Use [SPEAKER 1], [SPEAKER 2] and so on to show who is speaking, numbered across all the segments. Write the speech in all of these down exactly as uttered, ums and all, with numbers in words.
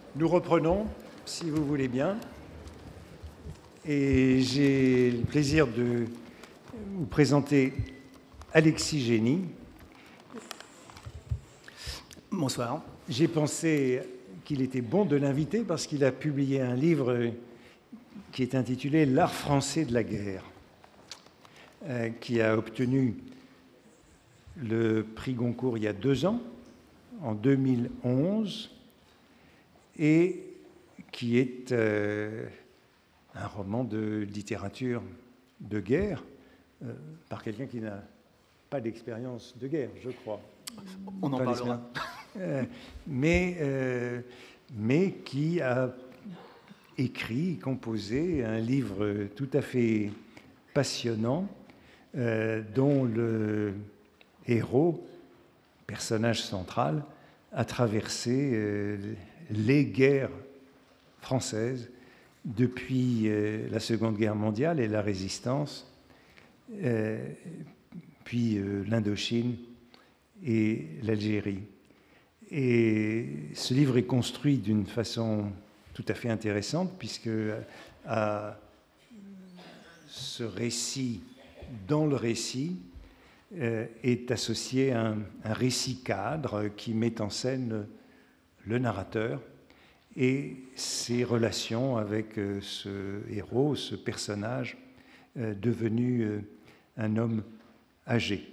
[SPEAKER 1] Nous reprenons, si vous voulez bien, et j'ai le plaisir de vous présenter Alexis Génie.
[SPEAKER 2] Bonsoir.
[SPEAKER 1] J'ai pensé qu'il était bon de l'inviter parce qu'il a publié un livre qui est intitulé « L'art français de la guerre », euh, qui a obtenu le prix Goncourt il y a deux ans, en deux mille onze, et qui est euh, un roman de littérature de guerre euh, par quelqu'un qui n'a pas d'expérience de guerre, je crois.
[SPEAKER 2] On en
[SPEAKER 1] pas
[SPEAKER 2] parlera.
[SPEAKER 1] Euh, mais, euh, mais qui a écrit, composé un livre tout à fait passionnant euh, dont le héros, personnage central, a traversé euh, les guerres françaises depuis euh, la Seconde Guerre mondiale et la Résistance, euh, puis euh, l'Indochine et l'Algérie. Et ce livre est construit d'une façon tout à fait intéressante, puisque à ce récit, dans le récit, euh, est associé un, un récit cadre qui met en scène le narrateur et ses relations avec euh, ce héros, ce personnage euh, devenu euh, un homme âgé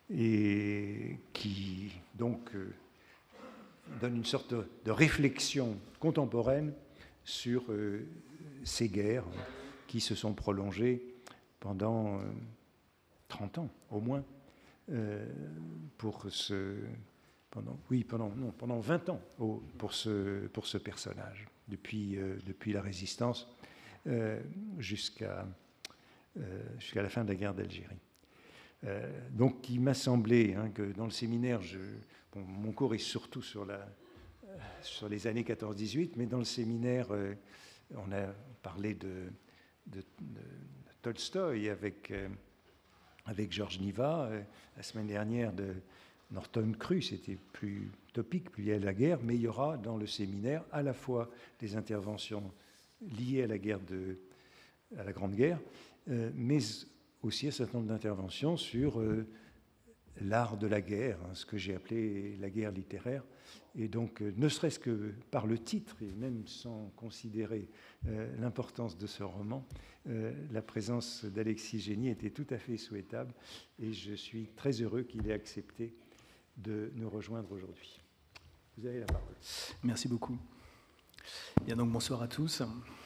[SPEAKER 1] et qui donc euh, donne une sorte de, de réflexion contemporaine sur euh, ces guerres qui se sont prolongées pendant euh, trente ans au moins, euh, pour ce, pendant, oui, pendant, non, pendant vingt ans au, pour, ce, pour ce personnage, depuis, euh, depuis la Résistance euh, jusqu'à euh, jusqu'à la fin de la guerre d'Algérie. Euh, donc il m'a semblé hein, que dans le séminaire, je, bon, mon cours est surtout sur, la, euh, sur les années quatorze dix-huit, mais dans le séminaire, euh, on a parlé de, de, de, de Tolstoï avec, euh, avec Georges Niva, euh, la semaine dernière de Norton Cruz, c'était plus topique, plus lié à la guerre, mais il y aura dans le séminaire à la fois des interventions liées à la guerre de, à la Grande Guerre, euh, mais aussi un certain nombre d'interventions sur euh, l'art de la guerre, hein, ce que j'ai appelé la guerre littéraire. Et donc, euh, ne serait-ce que par le titre, et même sans considérer euh, l'importance de ce roman, euh, la présence d'Alexis Génie était tout à fait souhaitable, et je suis très heureux qu'il ait accepté de nous rejoindre aujourd'hui. Vous avez la parole.
[SPEAKER 2] Merci beaucoup. Bien, donc bonsoir à tous.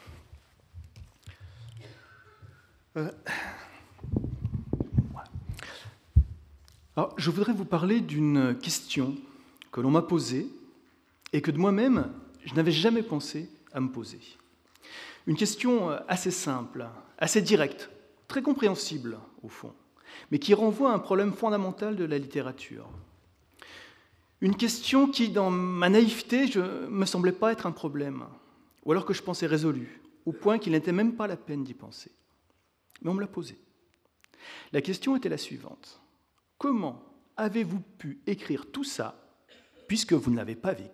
[SPEAKER 2] Euh... Alors, je voudrais vous parler d'une question que l'on m'a posée et que de moi-même, je n'avais jamais pensé à me poser. Une question assez simple, assez directe, très compréhensible au fond, mais qui renvoie à un problème fondamental de la littérature. Une question qui, dans ma naïveté, ne me semblait pas être un problème, ou alors que je pensais résolu, au point qu'il n'était même pas la peine d'y penser. Mais on me l'a posée. La question était la suivante. Comment avez-vous pu écrire tout ça puisque vous ne l'avez pas vécu ?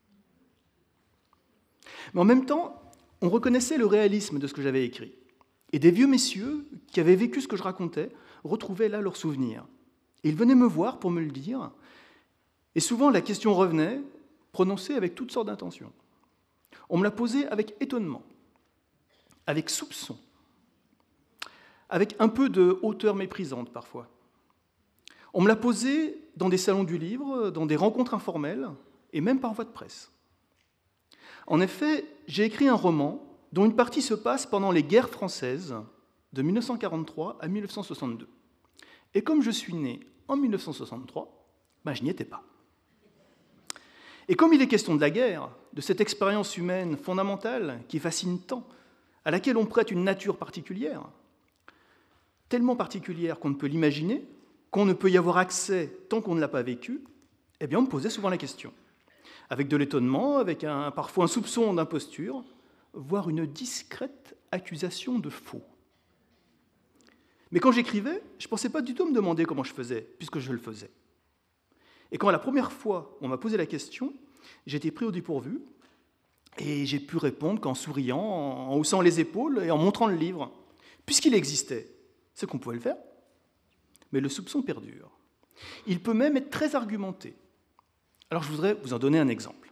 [SPEAKER 2] Mais en même temps, on reconnaissait le réalisme de ce que j'avais écrit. Et des vieux messieurs qui avaient vécu ce que je racontais retrouvaient là leurs souvenirs. Et ils venaient me voir pour me le dire. Et souvent, la question revenait, prononcée avec toutes sortes d'intentions. On me la posait avec étonnement, avec soupçon, avec un peu de hauteur méprisante parfois. On me l'a posé dans des salons du livre, dans des rencontres informelles, et même par voie de presse. En effet, j'ai écrit un roman dont une partie se passe pendant les guerres françaises de mille neuf cent quarante-trois à mille neuf cent soixante-deux. Et comme je suis né en mille neuf cent soixante-trois, ben je n'y étais pas. Et comme il est question de la guerre, de cette expérience humaine fondamentale qui fascine tant, à laquelle on prête une nature particulière, tellement particulière qu'on ne peut l'imaginer, qu'on ne peut y avoir accès tant qu'on ne l'a pas vécu, eh bien on me posait souvent la question, avec de l'étonnement, avec un, parfois un soupçon d'imposture, voire une discrète accusation de faux. Mais quand j'écrivais, je ne pensais pas du tout me demander comment je faisais, puisque je le faisais. Et quand la première fois on m'a posé la question, j'étais pris au dépourvu, Et j'ai pu répondre qu'en souriant, en haussant les épaules et en montrant le livre. Puisqu'il existait, c'est qu'on pouvait le faire. Mais le soupçon perdure. Il peut même être très argumenté. Alors je voudrais vous en donner un exemple.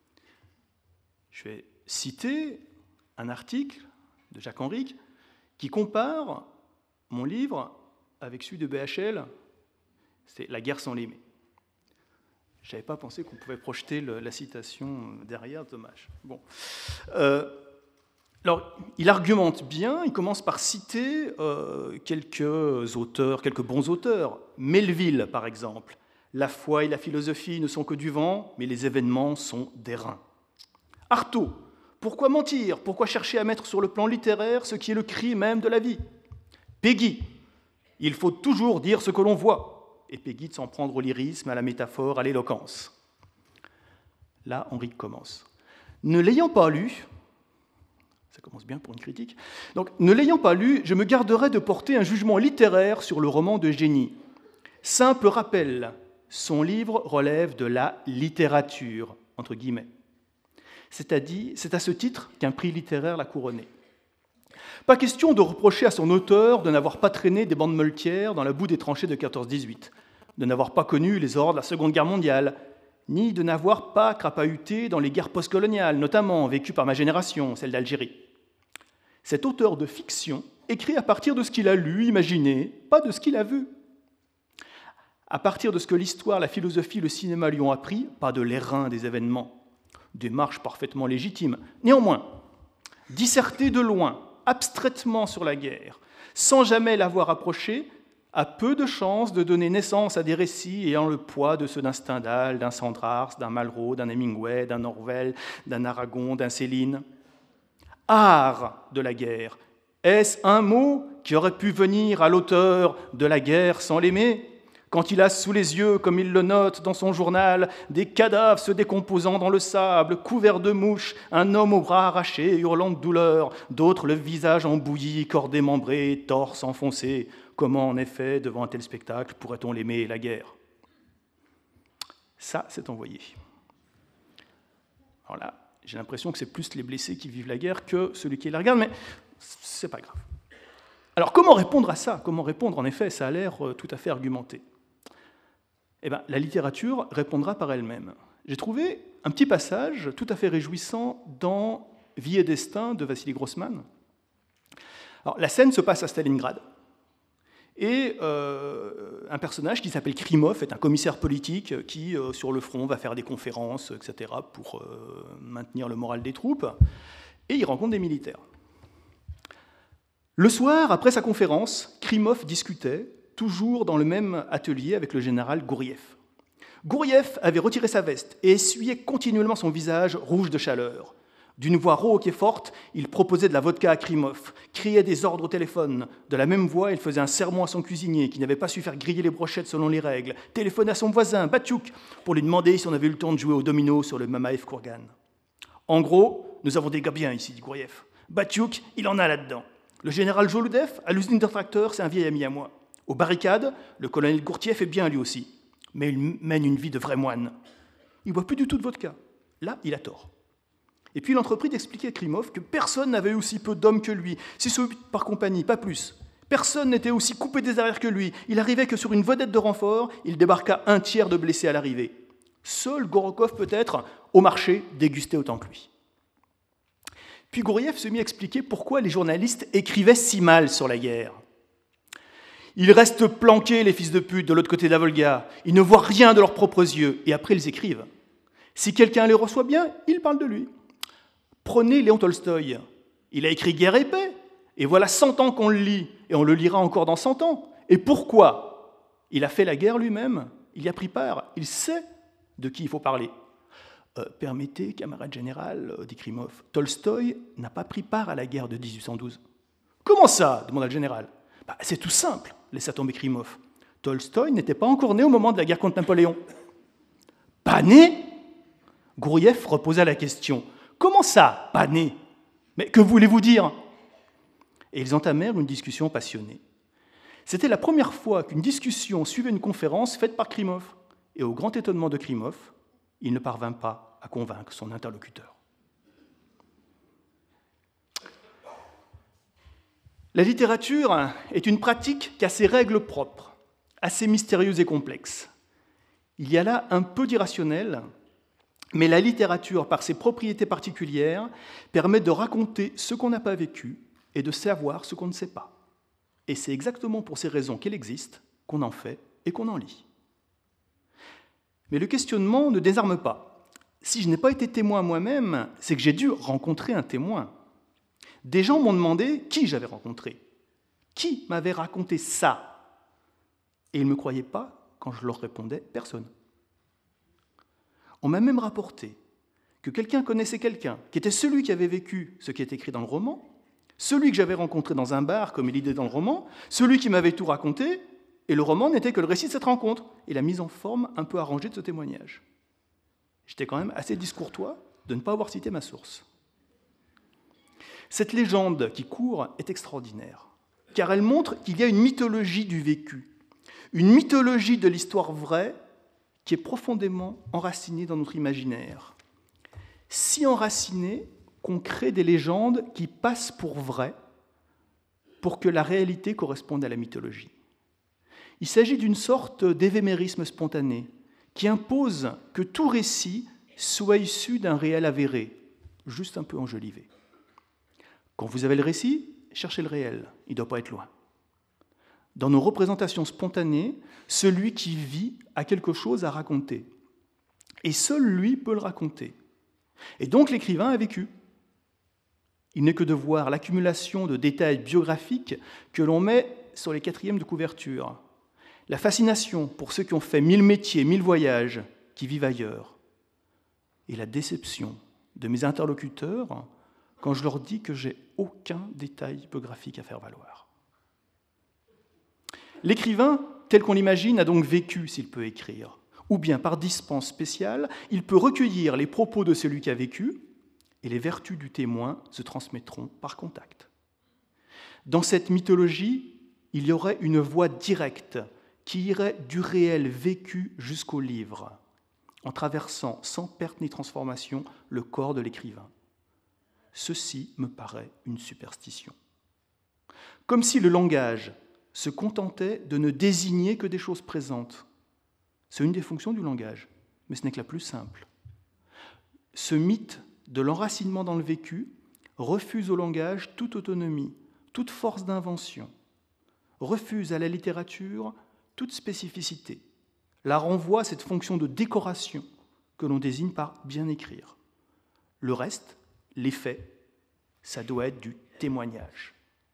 [SPEAKER 2] Je vais citer un article de Jacques Henrique qui compare mon livre avec celui de B H L, c'est « La guerre sans l'aimer ». Je n'avais pas pensé qu'on pouvait projeter le, la citation derrière, dommage. Bon. Euh, alors, il argumente bien, il commence par citer euh, quelques auteurs, quelques bons auteurs. Melville, par exemple. « La foi et la philosophie ne sont que du vent, mais les événements sont des reins. » Artaud. « Pourquoi mentir? Pourquoi chercher à mettre sur le plan littéraire ce qui est le cri même de la vie ?» Peggy. « Il faut toujours dire ce que l'on voit. » Et Peggy de s'en prendre au lyrisme, à la métaphore, à l'éloquence. Là, Henri commence. Ne l'ayant pas lu, ça commence bien pour une critique, donc ne l'ayant pas lu, je me garderai de porter un jugement littéraire sur le roman de génie. Simple rappel, son livre relève de la littérature, entre guillemets. C'est-à-dire, c'est à ce titre qu'un prix littéraire l'a couronné. Pas question de reprocher à son auteur de n'avoir pas traîné des bandes meuletières dans la boue des tranchées de quatorze dix-huit, de n'avoir pas connu les horreurs de la Seconde Guerre mondiale, ni de n'avoir pas crapahuté dans les guerres postcoloniales, notamment vécues par ma génération, celle d'Algérie. Cet auteur de fiction écrit à partir de ce qu'il a lu, imaginé, pas de ce qu'il a vu. À partir de ce que l'histoire, la philosophie, le cinéma lui ont appris, pas de l'airain des événements. Démarche parfaitement légitime. Néanmoins, disserter de loin, abstraitement sur la guerre, sans jamais l'avoir approchée, a peu de chances de donner naissance à des récits ayant le poids de ceux d'un Stendhal, d'un Sandrars, d'un Malraux, d'un Hemingway, d'un Orwell, d'un Aragon, d'un Céline. Art de la guerre. Est-ce un mot qui aurait pu venir à l'auteur de La guerre sans l'aimer ? Quand il a sous les yeux, comme il le note dans son journal, des cadavres se décomposant dans le sable, couverts de mouches, un homme au bras arraché, hurlant de douleur, d'autres le visage embouilli, corps démembré, torse enfoncé. Comment, en effet, devant un tel spectacle, pourrait-on l'aimer, la guerre ? Ça, c'est envoyé. Alors là, j'ai l'impression que c'est plus les blessés qui vivent la guerre que celui qui la regarde, mais c'est pas grave. Alors, comment répondre à ça ? Comment répondre, en effet, ça a l'air tout à fait argumenté. Eh bien, la littérature répondra par elle-même. J'ai trouvé un petit passage tout à fait réjouissant dans Vie et destin de Vassili Grossman. Alors, la scène se passe à Stalingrad. Et euh, un personnage qui s'appelle Krimov est un commissaire politique qui, euh, sur le front, va faire des conférences, et cetera, pour euh, maintenir le moral des troupes. Et il rencontre des militaires. Le soir, après sa conférence, Krimov discutait, toujours dans le même atelier avec le général Gouriev. Gouriev avait retiré sa veste et essuyait continuellement son visage rouge de chaleur. D'une voix rauque et forte, il proposait de la vodka à Krimov, criait des ordres au téléphone. De la même voix, il faisait un sermon à son cuisinier qui n'avait pas su faire griller les brochettes selon les règles, téléphonait à son voisin, Batchouk, pour lui demander si on avait eu le temps de jouer au domino sur le Mamaev Kourgan. En gros, nous avons des gars bien ici, dit Gouriev. Batchouk, il en a là-dedans. Le général Joludev, à l'usine de tracteurs, c'est un vieil ami à moi. Aux barricades, le colonel Gourtiev est bien lui aussi, mais il mène une vie de vrai moine. Il ne boit plus du tout de vodka. Là, il a tort. Et puis il entreprit d'expliquer à Krimov que personne n'avait aussi peu d'hommes que lui, six ou huit par compagnie, pas plus. Personne n'était aussi coupé des arrières que lui. Il arrivait que sur une vedette de renfort, il débarqua un tiers de blessés à l'arrivée. Seul Gorokov, peut-être, au marché, dégustait autant que lui. Puis Gouriev se mit à expliquer pourquoi les journalistes écrivaient si mal sur la guerre. Ils restent planqués, les fils de pute, de l'autre côté de la Volga. Ils ne voient rien de leurs propres yeux, et après ils écrivent. Si quelqu'un les reçoit bien, ils parlent de lui. Prenez Léon Tolstoï. Il a écrit Guerre et paix, et voilà cent ans qu'on le lit, et on le lira encore dans cent ans. Et pourquoi ? Il a fait la guerre lui-même, il y a pris part, il sait de qui il faut parler. Euh, permettez, camarade général, dit Krimov, Tolstoï n'a pas pris part à la guerre de dix-huit cent douze. Comment ça ? Demanda le général. Bah, c'est tout simple, laissa tomber Krimov. Tolstoï n'était pas encore né au moment de la guerre contre Napoléon. Pas né ? Gouriev reposa la question. Comment ça, pas né ? Mais que voulez-vous dire ? Et ils entamèrent une discussion passionnée. C'était la première fois qu'une discussion suivait une conférence faite par Krimov. Et au grand étonnement de Krimov, il ne parvint pas à convaincre son interlocuteur. La littérature est une pratique qui a ses règles propres, assez mystérieuses et complexes. Il y a là un peu d'irrationnel, mais la littérature, par ses propriétés particulières, permet de raconter ce qu'on n'a pas vécu et de savoir ce qu'on ne sait pas. Et c'est exactement pour ces raisons qu'elle existe qu'on en fait et qu'on en lit. Mais le questionnement ne désarme pas. Si je n'ai pas été témoin moi-même, c'est que j'ai dû rencontrer un témoin. Des gens m'ont demandé qui j'avais rencontré, qui m'avait raconté ça. Et ils ne me croyaient pas quand je leur répondais « personne ». On m'a même rapporté que quelqu'un connaissait quelqu'un qui était celui qui avait vécu ce qui est écrit dans le roman, celui que j'avais rencontré dans un bar, comme il est dit dans le roman, celui qui m'avait tout raconté, et le roman n'était que le récit de cette rencontre et la mise en forme un peu arrangée de ce témoignage. J'étais quand même assez discourtois de ne pas avoir cité ma source. Cette légende qui court est extraordinaire, car elle montre qu'il y a une mythologie du vécu, une mythologie de l'histoire vraie qui est profondément enracinée dans notre imaginaire. Si enracinée qu'on crée des légendes qui passent pour vraies pour que la réalité corresponde à la mythologie. Il s'agit d'une sorte d'évémérisme spontané qui impose que tout récit soit issu d'un réel avéré, juste un peu enjolivé. Quand vous avez le récit, cherchez le réel, il ne doit pas être loin. Dans nos représentations spontanées, celui qui vit a quelque chose à raconter. Et seul lui peut le raconter. Et donc l'écrivain a vécu. Il n'est que de voir l'accumulation de détails biographiques que l'on met sur les quatrièmes de couverture. La fascination pour ceux qui ont fait mille métiers, mille voyages, qui vivent ailleurs. Et la déception de mes interlocuteurs quand je leur dis que j'ai aucun détail biographique à faire valoir. L'écrivain, tel qu'on l'imagine, a donc vécu s'il peut écrire. Ou bien, par dispense spéciale, il peut recueillir les propos de celui qui a vécu, et les vertus du témoin se transmettront par contact. Dans cette mythologie, il y aurait une voie directe qui irait du réel vécu jusqu'au livre, en traversant sans perte ni transformation le corps de l'écrivain. Ceci me paraît une superstition. Comme si le langage se contentait de ne désigner que des choses présentes. C'est une des fonctions du langage, mais ce n'est que la plus simple. Ce mythe de l'enracinement dans le vécu refuse au langage toute autonomie, toute force d'invention, refuse à la littérature toute spécificité, la renvoie à cette fonction de décoration que l'on désigne par bien écrire. Le reste, les faits, ça doit être du témoignage.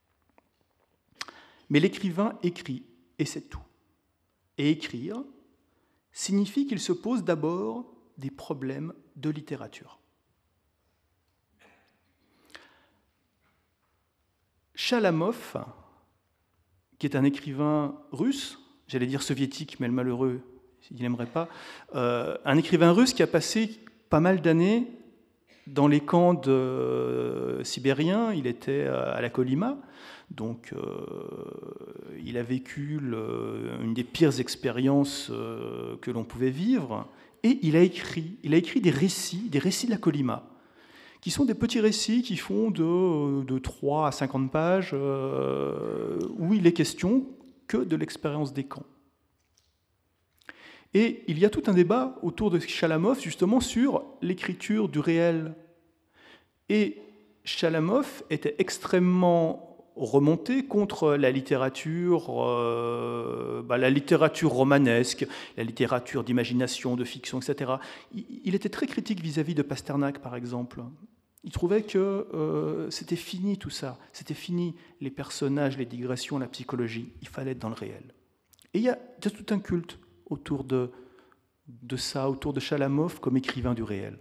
[SPEAKER 2] Mais l'écrivain écrit, et c'est tout. Et écrire signifie qu'il se pose d'abord des problèmes de littérature. Chalamov, qui est un écrivain russe, j'allais dire soviétique, mais le malheureux, il n'aimerait pas, euh, un écrivain russe qui a passé pas mal d'années dans les camps de sibériens. Il était à la Kolyma, donc euh, il a vécu le, une des pires expériences euh, que l'on pouvait vivre, et il a écrit, il a écrit des récits, des récits de la Kolyma, qui sont des petits récits qui font de, de trois à cinquante pages, euh, où il est question que de l'expérience des camps. Et il y a tout un débat autour de Chalamov, justement, sur l'écriture du réel. Et Chalamov était extrêmement remonté contre la littérature, euh, bah, la littérature romanesque, la littérature d'imagination, de fiction, et cetera. Il était très critique vis-à-vis de Pasternak, par exemple. Il trouvait que euh, c'était fini tout ça, c'était fini les personnages, les digressions, la psychologie, il fallait être dans le réel. Et il y a, il y a tout un culte autour de, de ça, autour de Chalamov comme écrivain du réel.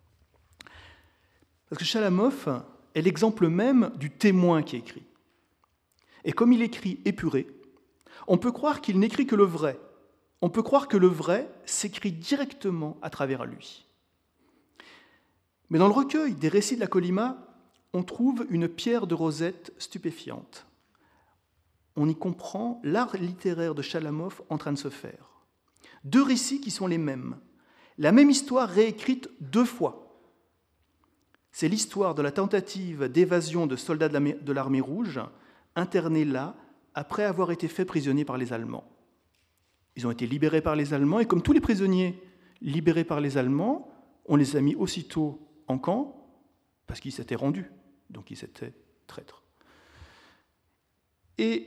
[SPEAKER 2] Parce que Chalamov est l'exemple même du témoin qui écrit. Et comme il écrit épuré, on peut croire qu'il n'écrit que le vrai. On peut croire que le vrai s'écrit directement à travers lui. Mais dans le recueil des récits de la Kolyma, on trouve une pierre de Rosette stupéfiante. On y comprend l'art littéraire de Chalamov en train de se faire. Deux récits qui sont les mêmes. La même histoire réécrite deux fois. C'est l'histoire de la tentative d'évasion de soldats de l'armée rouge internés là après avoir été faits prisonniers par les Allemands. Ils ont été libérés par les Allemands, et comme tous les prisonniers libérés par les Allemands, on les a mis aussitôt en camp, parce qu'ils s'étaient rendus, donc ils étaient traîtres. Et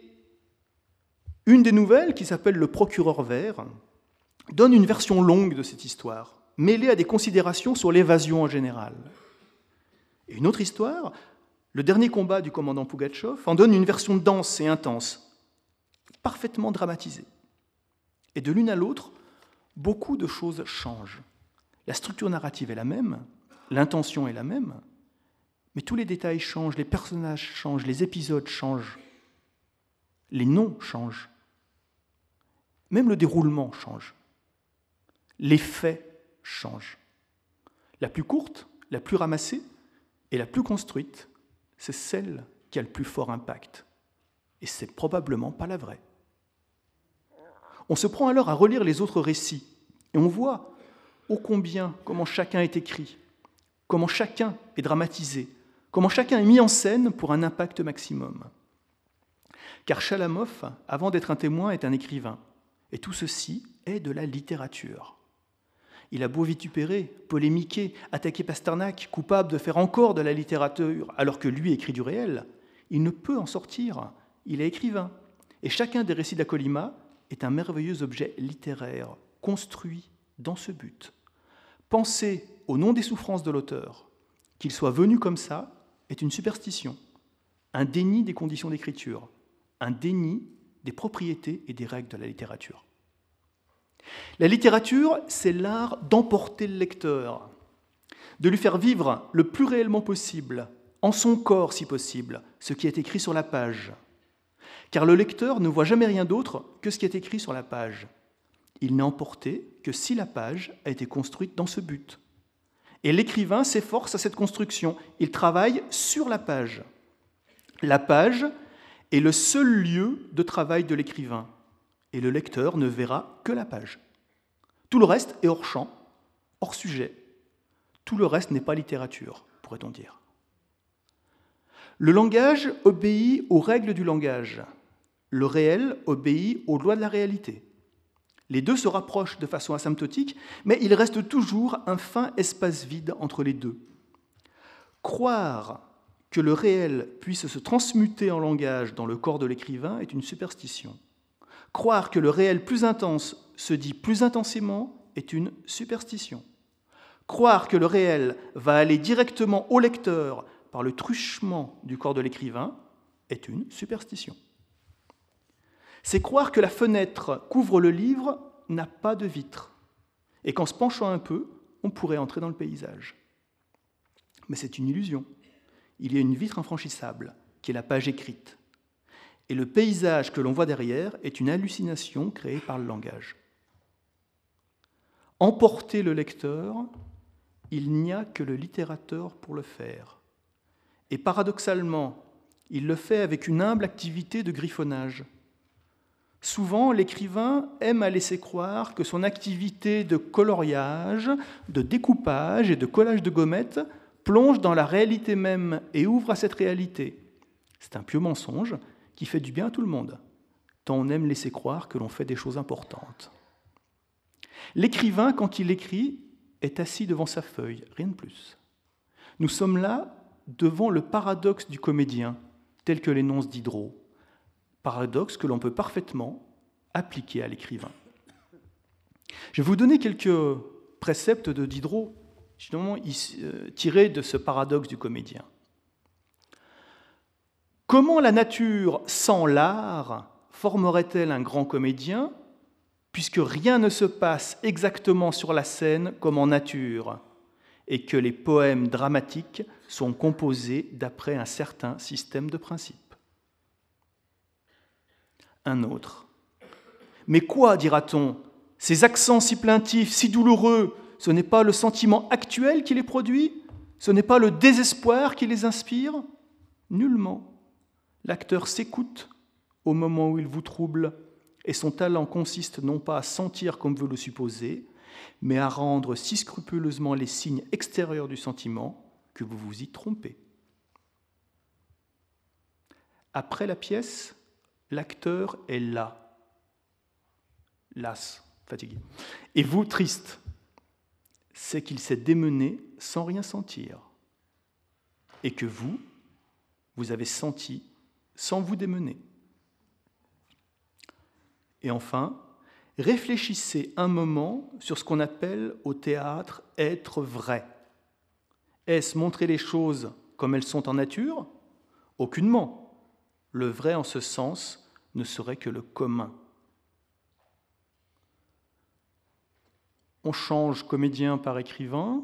[SPEAKER 2] une des nouvelles, qui s'appelle Le Procureur vert, donne une version longue de cette histoire, mêlée à des considérations sur l'évasion en général. Et une autre histoire, Le dernier combat du commandant Pougatchov, en donne une version dense et intense, parfaitement dramatisée. Et de l'une à l'autre, beaucoup de choses changent. La structure narrative est la même, l'intention est la même, mais tous les détails changent, les personnages changent, les épisodes changent, les noms changent, même le déroulement change, les faits changent. La plus courte, la plus ramassée et la plus construite, c'est celle qui a le plus fort impact. Et c'est probablement pas la vraie. On se prend alors à relire les autres récits, et on voit ô combien comment chacun est écrit, comment chacun est dramatisé, comment chacun est mis en scène pour un impact maximum. Car Chalamov, avant d'être un témoin, est un écrivain, et tout ceci est de la littérature. Il a beau vitupérer, polémiquer, attaquer Pasternak, coupable de faire encore de la littérature alors que lui écrit du réel, il ne peut en sortir, il est écrivain. Et chacun des récits d'Akolima est un merveilleux objet littéraire, construit dans ce but. Penser au nom des souffrances de l'auteur, qu'il soit venu comme ça, est une superstition, un déni des conditions d'écriture, un déni des propriétés et des règles de la littérature. La littérature, c'est l'art d'emporter le lecteur, de lui faire vivre le plus réellement possible, en son corps si possible, ce qui est écrit sur la page. Car le lecteur ne voit jamais rien d'autre que ce qui est écrit sur la page. Il n'est emporté que si la page a été construite dans ce but. Et l'écrivain s'efforce à cette construction, il travaille sur la page. La page est le seul lieu de travail de l'écrivain. Et le lecteur ne verra que la page. Tout le reste est hors champ, hors sujet. Tout le reste n'est pas littérature, pourrait-on dire. Le langage obéit aux règles du langage. Le réel obéit aux lois de la réalité. Les deux se rapprochent de façon asymptotique, mais il reste toujours un fin espace vide entre les deux. Croire que le réel puisse se transmuter en langage dans le corps de l'écrivain est une superstition. Croire que le réel plus intense se dit plus intensément est une superstition. Croire que le réel va aller directement au lecteur par le truchement du corps de l'écrivain est une superstition. C'est croire que la fenêtre qu'ouvre le livre n'a pas de vitre et qu'en se penchant un peu, on pourrait entrer dans le paysage. Mais c'est une illusion. Il y a une vitre infranchissable qui est la page écrite. Et le paysage que l'on voit derrière est une hallucination créée par le langage. Emporter le lecteur, il n'y a que le littérateur pour le faire. Et paradoxalement, il le fait avec une humble activité de griffonnage. Souvent, l'écrivain aime à laisser croire que son activité de coloriage, de découpage et de collage de gommettes plonge dans la réalité même et ouvre à cette réalité. C'est un pieux mensonge qui fait du bien à tout le monde, tant on aime laisser croire que l'on fait des choses importantes. L'écrivain, quand il écrit, est assis devant sa feuille, rien de plus. Nous sommes là devant le paradoxe du comédien, tel que l'énonce Diderot, paradoxe que l'on peut parfaitement appliquer à l'écrivain. Je vais vous donner quelques préceptes de Diderot, justement tirés de ce paradoxe du comédien. Comment la nature, sans l'art, formerait-elle un grand comédien, puisque rien ne se passe exactement sur la scène comme en nature, et que les poèmes dramatiques sont composés d'après un certain système de principes? Un autre. Mais quoi, dira-t-on, ces accents si plaintifs, si douloureux, ce n'est pas le sentiment actuel qui les produit? Ce n'est pas le désespoir qui les inspire? Nullement. L'acteur s'écoute au moment où il vous trouble, et son talent consiste non pas à sentir comme vous le supposez, mais à rendre si scrupuleusement les signes extérieurs du sentiment que vous vous y trompez. après la pièce, l'acteur est là, las, fatigué. Et vous, triste, c'est qu'il s'est démené sans rien sentir. Et que vous, vous avez senti sans vous démener. Et enfin, réfléchissez un moment sur ce qu'on appelle au théâtre être vrai. Est-ce montrer les choses comme elles sont en nature ? Aucunement. Le vrai en ce sens ne serait que le commun. On change comédien par écrivain,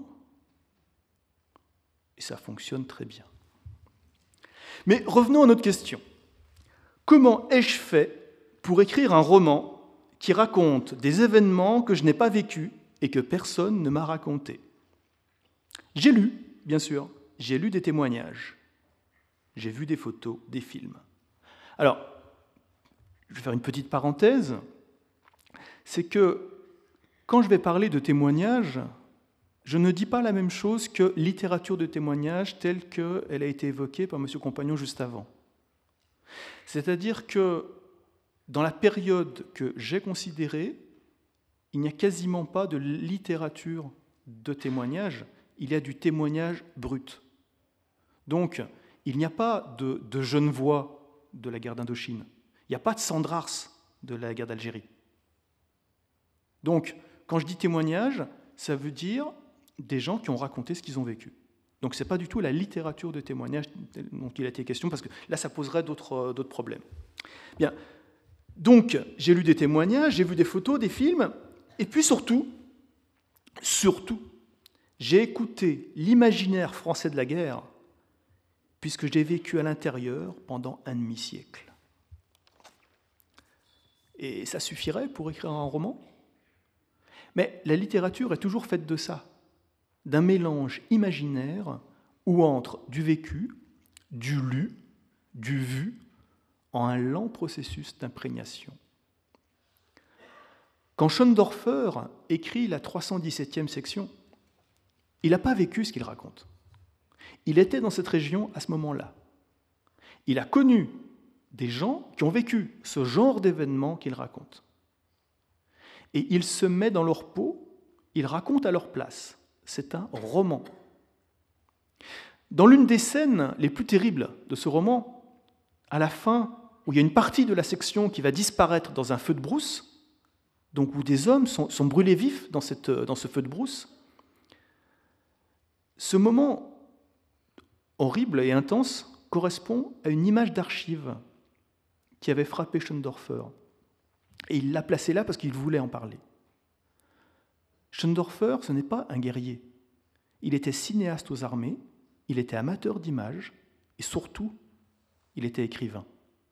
[SPEAKER 2] et ça fonctionne très bien. Mais revenons à notre question. Comment ai-je fait pour écrire un roman qui raconte des événements que je n'ai pas vécus et que personne ne m'a racontés ? J'ai lu, bien sûr, j'ai lu des témoignages, j'ai vu des photos, des films. Alors, je vais faire une petite parenthèse, c'est que quand je vais parler de témoignages, je ne dis pas la même chose que littérature de témoignage telle qu'elle a été évoquée par M. Compagnon juste avant. C'est-à-dire que dans la période que j'ai considérée, il n'y a quasiment pas de littérature de témoignage, il y a du témoignage brut. Donc, il n'y a pas de, de Genevois de la guerre d'Indochine, il n'y a pas de Sandrars de la guerre d'Algérie. Donc, quand je dis témoignage, ça veut dire des gens qui ont raconté ce qu'ils ont vécu. Donc, ce n'est pas du tout la littérature de témoignage dont il a été question, parce que là, ça poserait d'autres, d'autres problèmes. Bien. Donc, j'ai lu des témoignages, j'ai vu des photos, des films, et puis surtout, surtout, j'ai écouté l'imaginaire français de la guerre, puisque j'ai vécu à l'intérieur pendant un demi-siècle. Et ça suffirait pour écrire un roman ? Mais la littérature est toujours faite de ça, d'un mélange imaginaire où entre du vécu, du lu, du vu, en un lent processus d'imprégnation. Quand Schoendorfer écrit la trois cent dix-septième section, il n'a pas vécu ce qu'il raconte. Il était dans cette région à ce moment-là. Il a connu des gens qui ont vécu ce genre d'événements qu'il raconte. Et il se met dans leur peau, il raconte à leur place. C'est un roman. Dans l'une des scènes les plus terribles de ce roman, à la fin, où il y a une partie de la section qui va disparaître dans un feu de brousse, donc où des hommes sont, sont brûlés vifs dans, cette, dans ce feu de brousse, ce moment horrible et intense correspond à une image d'archive qui avait frappé Schoendorfer. Et il l'a placé là parce qu'il voulait en parler. Schoendorfer, ce n'est pas un guerrier. Il était cinéaste aux armées, il était amateur d'images, et surtout, il était écrivain.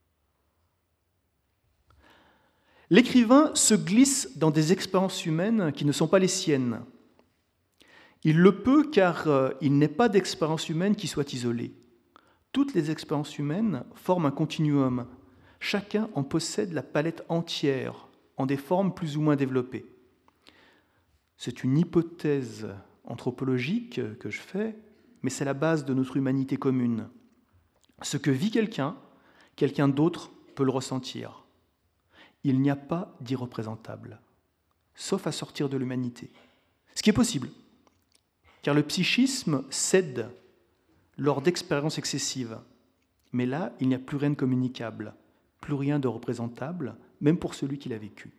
[SPEAKER 2] L'écrivain se glisse dans des expériences humaines qui ne sont pas les siennes. Il le peut car il n'est pas d'expérience humaine qui soit isolée. Toutes les expériences humaines forment un continuum. Chacun en possède la palette entière, en des formes plus ou moins développées. C'est une hypothèse anthropologique que je fais, mais c'est la base de notre humanité commune. Ce que vit quelqu'un, quelqu'un d'autre peut le ressentir. Il n'y a pas d'irreprésentable, sauf à sortir de l'humanité. Ce qui est possible, car le psychisme cède lors d'expériences excessives. Mais là, il n'y a plus rien de communicable, plus rien de représentable, même pour celui qui l'a vécu.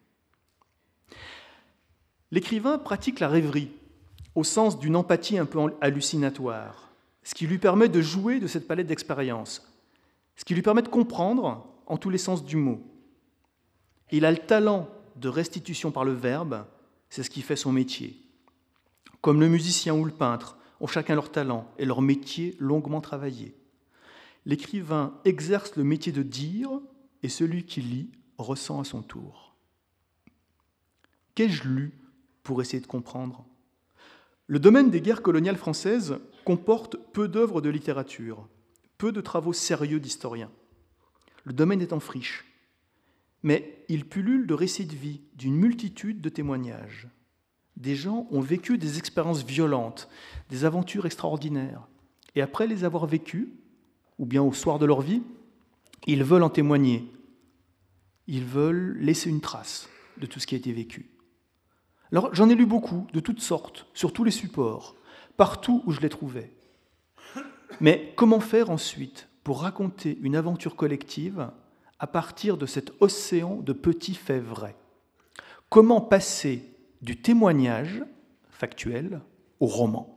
[SPEAKER 2] L'écrivain pratique la rêverie, au sens d'une empathie un peu hallucinatoire, ce qui lui permet de jouer de cette palette d'expériences, ce qui lui permet de comprendre en tous les sens du mot. Il a le talent de restitution par le verbe, c'est ce qui fait son métier. Comme le musicien ou le peintre ont chacun leur talent et leur métier longuement travaillé. L'écrivain exerce le métier de dire et celui qui lit ressent à son tour. Qu'ai-je lu pour essayer de comprendre ? Le domaine des guerres coloniales françaises comporte peu d'œuvres de littérature, peu de travaux sérieux d'historiens. Le domaine est en friche, mais il pullule de récits de vie, d'une multitude de témoignages. Des gens ont vécu des expériences violentes, des aventures extraordinaires, et après les avoir vécues, ou bien au soir de leur vie, Ils veulent en témoigner. Ils veulent laisser une trace de tout ce qui a été vécu. Alors, j'en ai lu beaucoup, de toutes sortes, sur tous les supports, partout où je les trouvais. Mais comment faire ensuite pour raconter une aventure collective à partir de cet océan de petits faits vrais? Comment passer du témoignage factuel au roman?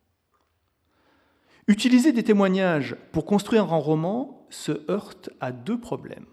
[SPEAKER 2] Utiliser des témoignages pour construire un roman se heurte à deux problèmes.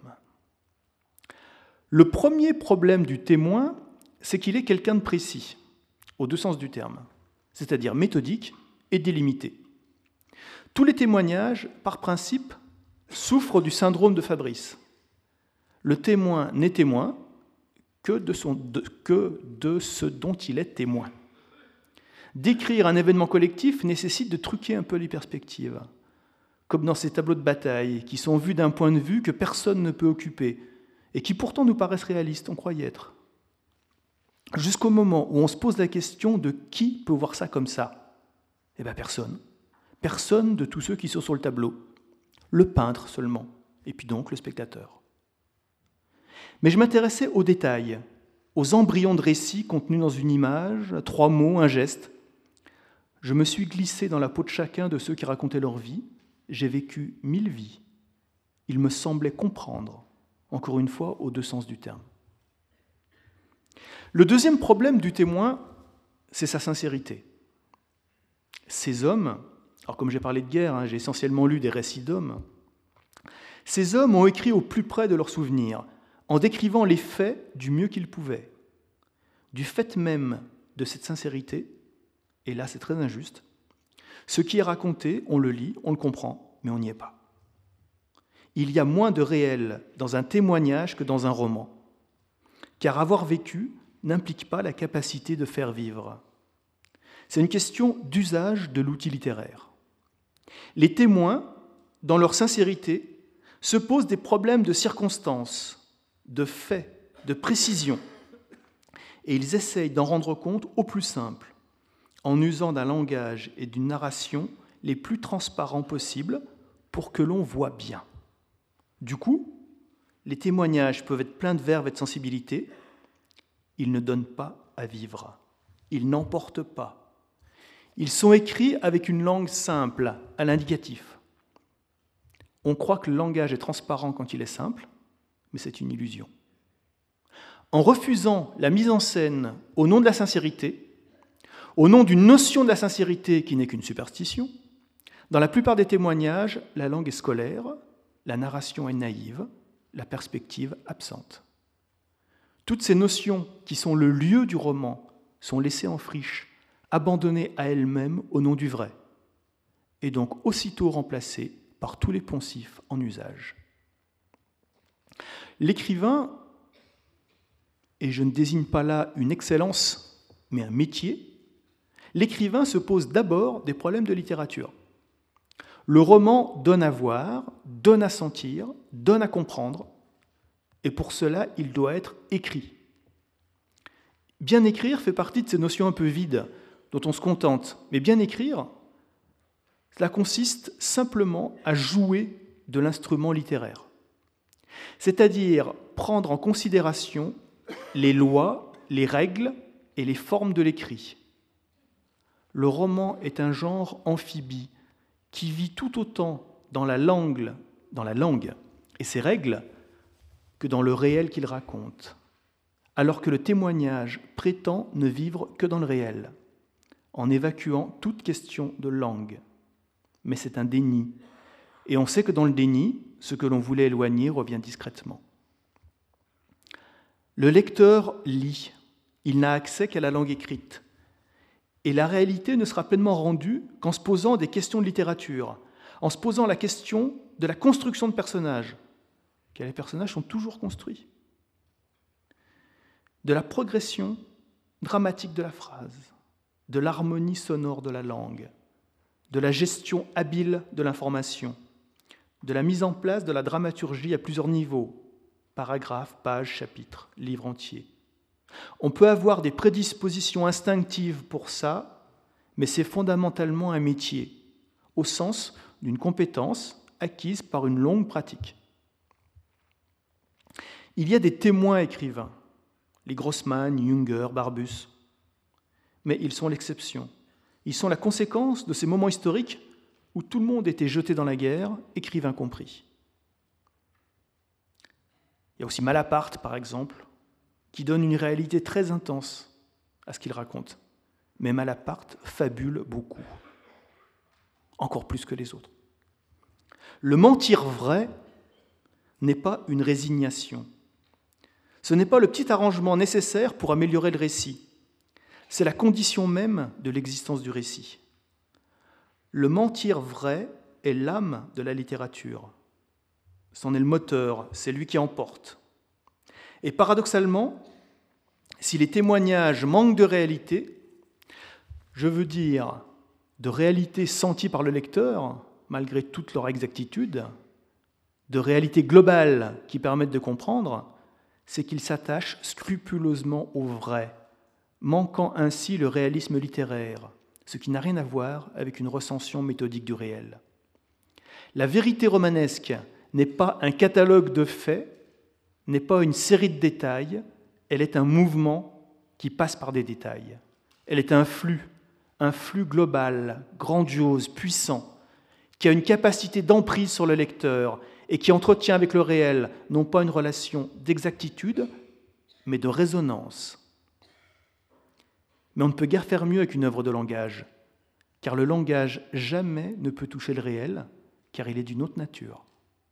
[SPEAKER 2] Le premier problème du témoin, c'est qu'il est quelqu'un de précis, aux deux sens du terme, c'est-à-dire méthodique et délimité. Tous les témoignages, par principe, souffrent du syndrome de Fabrice. Le témoin n'est témoin que de, son, de, que de ce dont il est témoin. Décrire un événement collectif nécessite de truquer un peu les perspectives, comme dans ces tableaux de bataille qui sont vus d'un point de vue que personne ne peut occuper et qui pourtant nous paraissent réalistes, on croit y être. Jusqu'au moment où on se pose la question de qui peut voir ça comme ça. Eh bien personne. Personne de tous ceux qui sont sur le tableau. Le peintre seulement, et puis donc le spectateur. Mais je m'intéressais aux détails, aux embryons de récits contenus dans une image, trois mots, un geste. Je me suis glissé dans la peau de chacun de ceux qui racontaient leur vie. J'ai vécu mille vies. Il me semblait comprendre, encore une fois, aux deux sens du terme. Le deuxième problème du témoin, c'est sa sincérité. Ces hommes, alors comme j'ai parlé de guerre, hein, j'ai essentiellement lu des récits d'hommes, ces hommes ont écrit au plus près de leurs souvenirs, en décrivant les faits du mieux qu'ils pouvaient. Du fait même de cette sincérité, et là c'est très injuste, ce qui est raconté, on le lit, on le comprend, mais on n'y est pas. Il y a moins de réel dans un témoignage que dans un roman, car avoir vécu n'implique pas la capacité de faire vivre. C'est une question d'usage de l'outil littéraire. Les témoins, dans leur sincérité, se posent des problèmes de circonstances, de faits, de précision, et ils essayent d'en rendre compte au plus simple, en usant d'un langage et d'une narration les plus transparents possibles pour que l'on voit bien. Du coup, les témoignages peuvent être pleins de verve et de sensibilité. Ils ne donnent pas à vivre. Ils n'emportent pas. Ils sont écrits avec une langue simple, à l'indicatif. On croit que le langage est transparent quand il est simple, mais c'est une illusion. En refusant la mise en scène au nom de la sincérité, au nom d'une notion de la sincérité qui n'est qu'une superstition, dans la plupart des témoignages, la langue est scolaire, la narration est naïve, la perspective absente. Toutes ces notions qui sont le lieu du roman sont laissées en friche, abandonnées à elles-mêmes au nom du vrai, et donc aussitôt remplacées par tous les poncifs en usage. L'écrivain, et je ne désigne pas là une excellence, mais un métier, l'écrivain se pose d'abord des problèmes de littérature. Le roman donne à voir, donne à sentir, donne à comprendre, et pour cela, il doit être écrit. Bien écrire fait partie de ces notions un peu vides, dont on se contente, mais bien écrire, cela consiste simplement à jouer de l'instrument littéraire, c'est-à-dire prendre en considération les lois, les règles et les formes de l'écrit. Le roman est un genre amphibie qui vit tout autant dans la langue, dans la langue et ses règles que dans le réel qu'il raconte, alors que le témoignage prétend ne vivre que dans le réel, en évacuant toute question de langue. Mais c'est un déni, et on sait que dans le déni, ce que l'on voulait éloigner revient discrètement. Le lecteur lit, il n'a accès qu'à la langue écrite, et la réalité ne sera pleinement rendue qu'en se posant des questions de littérature, en se posant la question de la construction de personnages, car les personnages sont toujours construits, de la progression dramatique de la phrase, de l'harmonie sonore de la langue, de la gestion habile de l'information, de la mise en place de la dramaturgie à plusieurs niveaux, paragraphes, pages, chapitres, livres entiers. On peut avoir des prédispositions instinctives pour ça, mais c'est fondamentalement un métier, au sens d'une compétence acquise par une longue pratique. Il y a des témoins écrivains, les Grossman, Junger, Barbus, mais ils sont l'exception. Ils sont la conséquence de ces moments historiques où tout le monde était jeté dans la guerre, écrivain compris. Il y a aussi Malaparte, par exemple, qui donne une réalité très intense à ce qu'il raconte. Mais Malaparte fabule beaucoup, encore plus que les autres. Le mentir vrai n'est pas une résignation. Ce n'est pas le petit arrangement nécessaire pour améliorer le récit. C'est la condition même de l'existence du récit. Le mentir vrai est l'âme de la littérature. C'en est le moteur, c'est lui qui emporte. Et paradoxalement, si les témoignages manquent de réalité, je veux dire de réalité sentie par le lecteur, malgré toute leur exactitude, de réalité globale qui permettent de comprendre, c'est qu'ils s'attachent scrupuleusement au vrai, manquant ainsi le réalisme littéraire, ce qui n'a rien à voir avec une recension méthodique du réel. La vérité romanesque n'est pas un catalogue de faits, n'est pas une série de détails, elle est un mouvement qui passe par des détails. Elle est un flux, un flux global, grandiose, puissant, qui a une capacité d'emprise sur le lecteur et qui entretient avec le réel non pas une relation d'exactitude, mais de résonance. Mais on ne peut guère faire mieux avec une œuvre de langage, car le langage jamais ne peut toucher le réel, car il est d'une autre nature.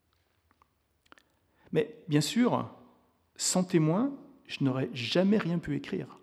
[SPEAKER 2] Mais bien sûr, sans témoin, je n'aurais jamais rien pu écrire.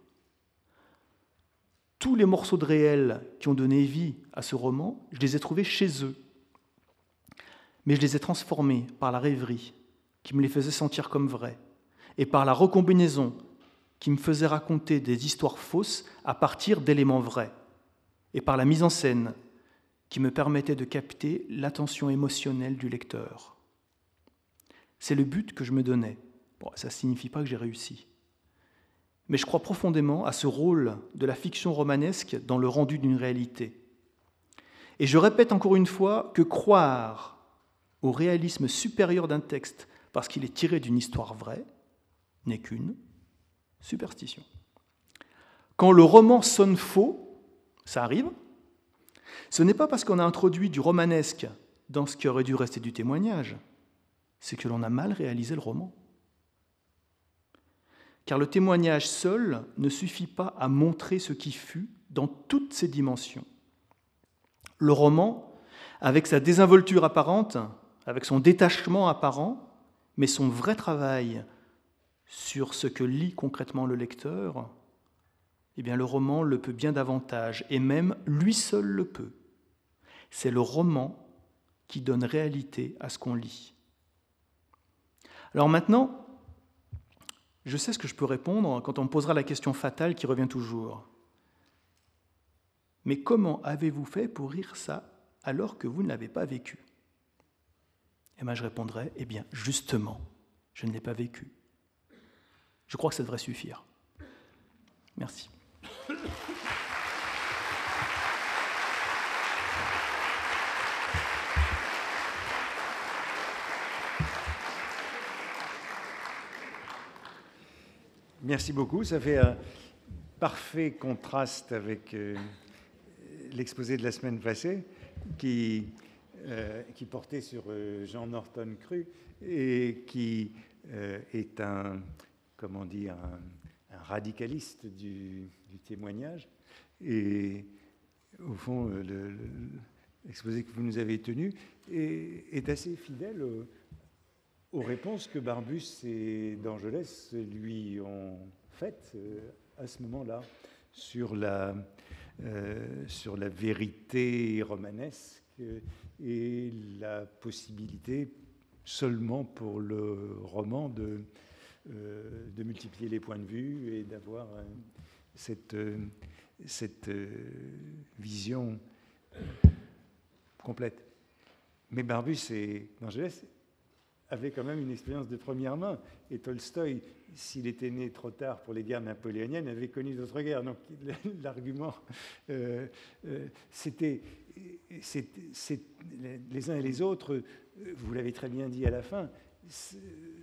[SPEAKER 2] Tous les morceaux de réel qui ont donné vie à ce roman, je les ai trouvés chez eux. Mais je les ai transformés par la rêverie, qui me les faisait sentir comme vrais, et par la recombinaison, qui me faisait raconter des histoires fausses à partir d'éléments vrais, et par la mise en scène, qui me permettait de capter l'attention émotionnelle du lecteur. C'est le but que je me donnais. Bon, ça ne signifie pas que j'ai réussi. Mais je crois profondément à ce rôle de la fiction romanesque dans le rendu d'une réalité. Et je répète encore une fois que croire au réalisme supérieur d'un texte parce qu'il est tiré d'une histoire vraie n'est qu'une superstition. Quand le roman sonne faux, ça arrive, ce n'est pas parce qu'on a introduit du romanesque dans ce qui aurait dû rester du témoignage, c'est que l'on a mal réalisé le roman. Car le témoignage seul ne suffit pas à montrer ce qui fut dans toutes ses dimensions. Le roman, avec sa désinvolture apparente, avec son détachement apparent, mais son vrai travail sur ce que lit concrètement le lecteur, eh bien le roman le peut bien davantage, et même lui seul le peut. C'est le roman qui donne réalité à ce qu'on lit. Alors maintenant, je sais ce que je peux répondre quand on me posera la question fatale qui revient toujours. Mais comment avez-vous fait pour lire ça alors que vous ne l'avez pas vécu ? Et bien je répondrai, eh bien justement, je ne l'ai pas vécu. Je crois que ça devrait suffire. Merci.
[SPEAKER 1] Merci beaucoup. Ça fait un parfait contraste avec euh, l'exposé de la semaine passée qui, euh, qui portait sur euh, Jean Norton Crue et qui euh, est un, comment dire, un, un radicaliste du, du témoignage. Et au fond, le, le, l'exposé que vous nous avez tenu est, est assez fidèle au, aux réponses que Barbus et d'Angelès lui ont faites euh, à ce moment-là sur la, euh, sur la vérité romanesque et la possibilité seulement pour le roman de, euh, de multiplier les points de vue et d'avoir euh, cette, euh, cette euh, vision complète. Mais Barbus et d'Angelès avait quand même une expérience de première main. Et Tolstoï, s'il était né trop tard pour les guerres napoléoniennes, avait connu d'autres guerres. Donc l'argument, euh, euh, c'était, c'est, c'est, les uns et les autres, vous l'avez très bien dit à la fin,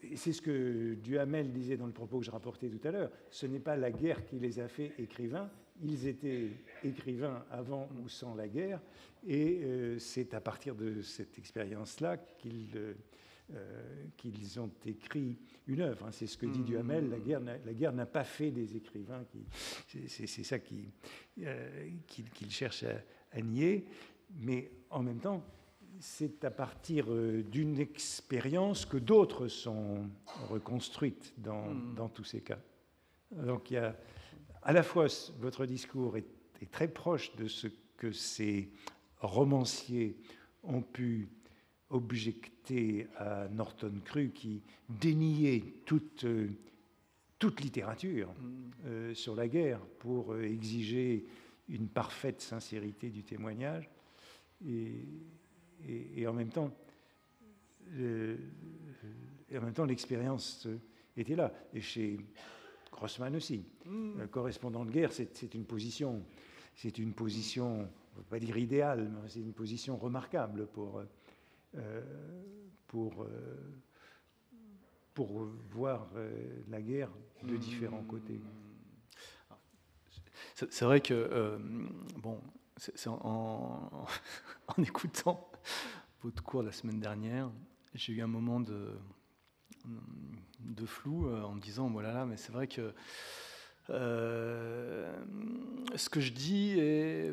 [SPEAKER 1] c'est ce que Duhamel disait dans le propos que je rapportais tout à l'heure, ce n'est pas la guerre qui les a fait écrivains, ils étaient écrivains avant ou sans la guerre, et euh, c'est à partir de cette expérience-là qu'ils euh, qu'ils ont écrit une œuvre. C'est ce que dit Duhamel, la guerre n'a, la guerre n'a pas fait des écrivains, qui, c'est, c'est, c'est ça qu'il euh, qu'il, qu'il cherche à, à nier, mais en même temps, c'est à partir d'une expérience que d'autres sont reconstruites dans, mmh. dans tous ces cas. Donc il y a à la fois votre discours est, est très proche de ce que ces romanciers ont pu objecter à Norton Crue, qui déniait toute, toute littérature mmh. euh, sur la guerre pour euh, exiger une parfaite sincérité du témoignage. Et, Et, et en même temps, le, et en même temps, l'expérience était là. Et chez Grossman aussi, mmh. le correspondant de guerre, c'est, c'est une position, c'est une position, on ne peut pas dire idéale, mais c'est une position remarquable pour euh, pour euh, pour voir euh, la guerre de différents mmh. côtés.
[SPEAKER 2] C'est, c'est vrai que euh, bon. C'est, c'est en, en, en écoutant votre cours la semaine dernière, j'ai eu un moment de, de flou en me disant, voilà, là, mais c'est vrai que euh, ce que je dis est,